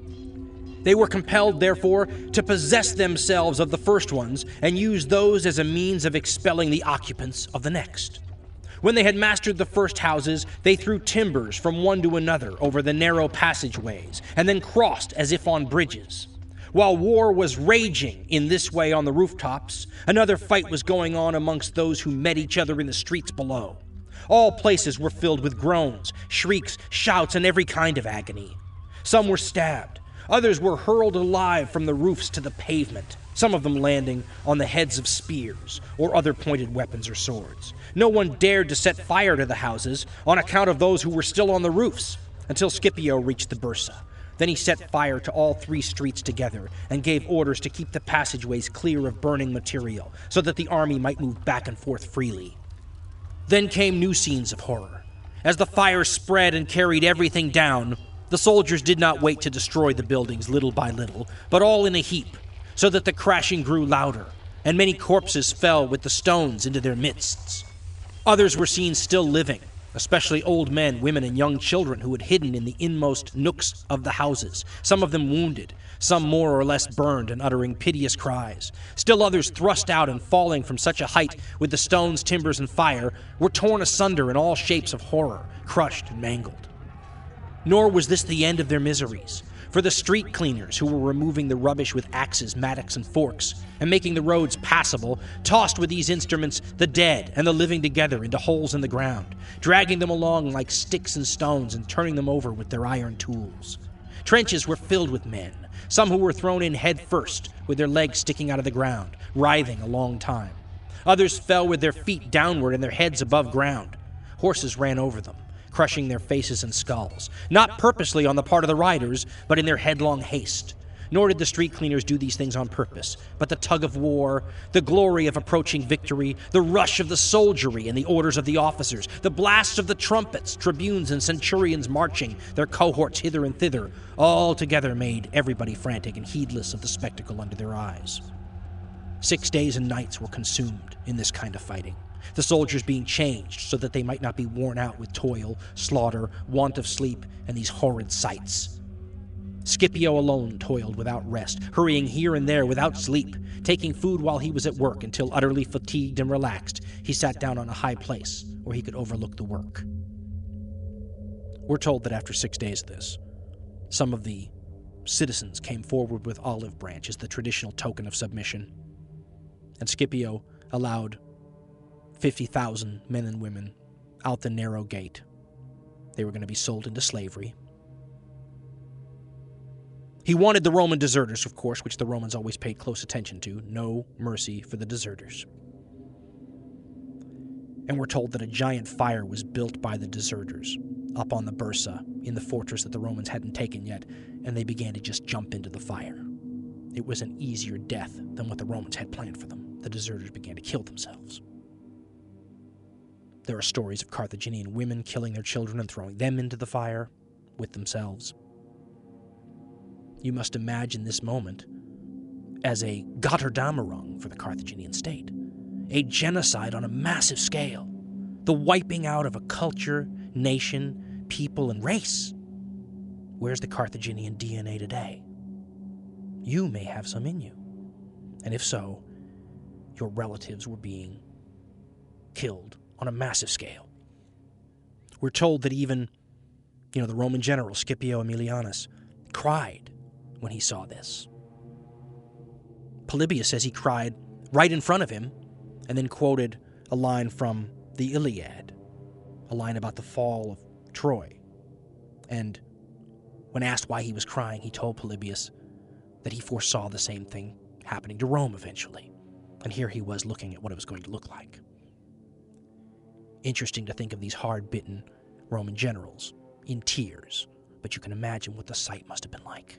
They were compelled, therefore, to possess themselves of the first ones, and use those as a means of expelling the occupants of the next. When they had mastered the first houses, they threw timbers from one to another over the narrow passageways, and then crossed as if on bridges. While war was raging in this way on the rooftops, another fight was going on amongst those who met each other in the streets below. All places were filled with groans, shrieks, shouts, and every kind of agony. Some were stabbed. Others were hurled alive from the roofs to the pavement, some of them landing on the heads of spears or other pointed weapons or swords. No one dared to set fire to the houses on account of those who were still on the roofs, until Scipio reached the Bursa. Then he set fire to all 3 streets together and gave orders to keep the passageways clear of burning material so that the army might move back and forth freely. Then came new scenes of horror. As the fire spread and carried everything down, the soldiers did not wait to destroy the buildings little by little, but all in a heap, so that the crashing grew louder, and many corpses fell with the stones into their midsts. Others were seen still living, especially old men, women, and young children who had hidden in the inmost nooks of the houses, some of them wounded, some more or less burned and uttering piteous cries. Still others, thrust out and falling from such a height with the stones, timbers, and fire, were torn asunder in all shapes of horror, crushed and mangled. Nor was this the end of their miseries. For the street cleaners who were removing the rubbish with axes, mattocks, and forks, and making the roads passable, tossed with these instruments the dead and the living together into holes in the ground, dragging them along like sticks and stones and turning them over with their iron tools. Trenches were filled with men. some who were thrown in head first, with their legs sticking out of the ground, writhing a long time. Others fell with their feet downward and their heads above ground. Horses ran over them, crushing their faces and skulls, not purposely on the part of the riders, but in their headlong haste. Nor did the street cleaners do these things on purpose, but the tug of war, the glory of approaching victory, the rush of the soldiery and the orders of the officers, the blasts of the trumpets, tribunes and centurions marching, their cohorts hither and thither, all together made everybody frantic and heedless of the spectacle under their eyes. 6 days and nights were consumed in this kind of fighting, the soldiers being changed so that they might not be worn out with toil, slaughter, want of sleep, and these horrid sights. Scipio alone toiled without rest, hurrying here and there without sleep, taking food while he was at work until, utterly fatigued and relaxed, he sat down on a high place where he could overlook the work. We're told that after 6 days of this, some of the citizens came forward with olive branches, the traditional token of submission, and Scipio allowed 50,000 men and women out the narrow gate. They were going to be sold into slavery. He wanted the Roman deserters, of course, which the Romans always paid close attention to. No mercy for the deserters. And we're told that a giant fire was built by the deserters up on the Bursa in the fortress that the Romans hadn't taken yet, and they began to just jump into the fire. It was an easier death than what the Romans had planned for them. The deserters began to kill themselves. There are stories of Carthaginian women killing their children and throwing them into the fire with themselves. You must imagine this moment as a Götterdämmerung for the Carthaginian state, a genocide on a massive scale, the wiping out of a culture, nation, people, and race. Where's the Carthaginian DNA today? You may have some in you, and if so, your relatives were being killed on a massive scale. We're told that even, the Roman general Scipio Aemilianus cried when he saw this. Polybius says he cried right in front of him and then quoted a line from the Iliad, a line about the fall of Troy. And when asked why he was crying, he told Polybius that he foresaw the same thing happening to Rome eventually. And here he was looking at what it was going to look like. Interesting to think of these hard-bitten Roman generals in tears, but you can imagine what the sight must have been like.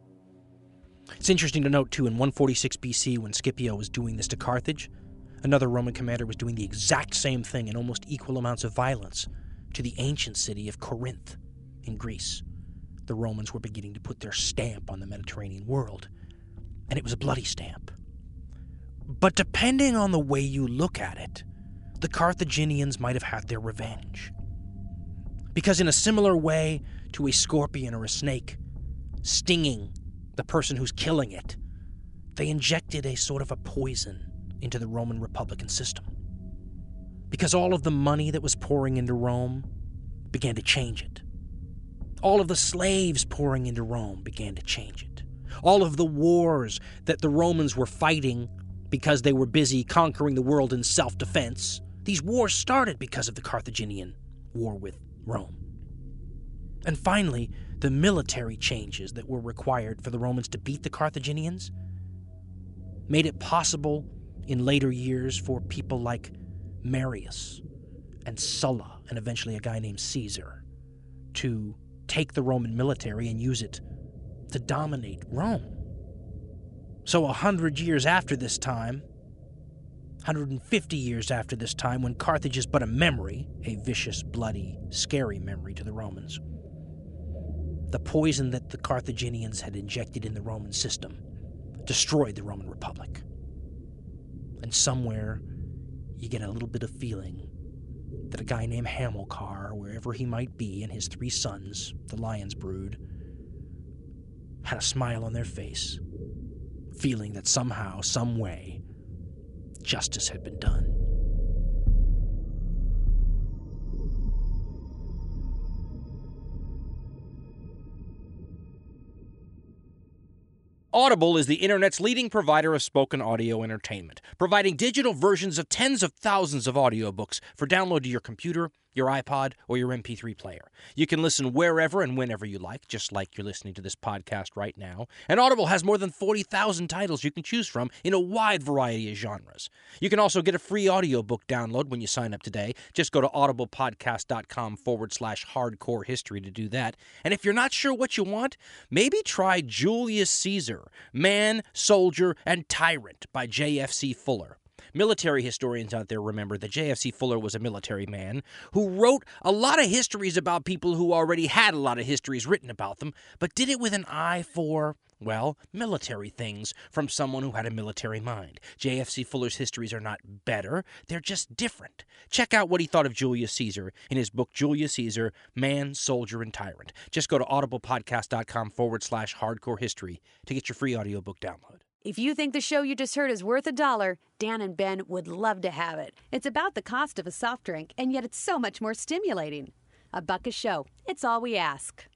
It's interesting to note, too, in 146 BC, when Scipio was doing this to Carthage, another Roman commander was doing the exact same thing in almost equal amounts of violence to the ancient city of Corinth in Greece. The Romans were beginning to put their stamp on the Mediterranean world, and it was a bloody stamp. But depending on the way you look at it, the Carthaginians might have had their revenge. Because in a similar way to a scorpion or a snake stinging the person who's killing it, they injected a sort of a poison into the Roman Republican system. Because all of the money that was pouring into Rome began to change it. All of the slaves pouring into Rome began to change it. All of the wars that the Romans were fighting because they were busy conquering the world in self-defense, these wars started because of the Carthaginian war with Rome. And finally, the military changes that were required for the Romans to beat the Carthaginians made it possible in later years for people like Marius and Sulla, and eventually a guy named Caesar, to take the Roman military and use it to dominate Rome. So 100 years after this time, 150 years after this time, when Carthage is but a memory, a vicious, bloody, scary memory to the Romans, the poison that the Carthaginians had injected in the Roman system destroyed the Roman Republic. And somewhere, you get a little bit of feeling that a guy named Hamilcar, wherever he might be, and his 3 sons, the lion's brood, had a smile on their face, feeling that somehow, some way, justice had been done. Audible is the internet's leading provider of spoken audio entertainment, providing digital versions of tens of thousands of audiobooks for download to your computer your iPod, or your MP3 player. You can listen wherever and whenever you like, just like you're listening to this podcast right now. And Audible has more than 40,000 titles you can choose from in a wide variety of genres. You can also get a free audiobook download when you sign up today. Just go to audiblepodcast.com/hardcore history to do that. And if you're not sure what you want, maybe try Julius Caesar, Man, Soldier, and Tyrant by J.F.C. Fuller. Military historians out there remember that J.F.C. Fuller was a military man who wrote a lot of histories about people who already had a lot of histories written about them, but did it with an eye for, well, military things from someone who had a military mind. J.F.C. Fuller's histories are not better, they're just different. Check out what he thought of Julius Caesar in his book Julius Caesar, Man, Soldier, and Tyrant. Just go to audiblepodcast.com/hardcore history to get your free audiobook download. If you think the show you just heard is worth $1, Dan and Ben would love to have it. It's about the cost of a soft drink, and yet it's so much more stimulating. $1 a show. It's all we ask.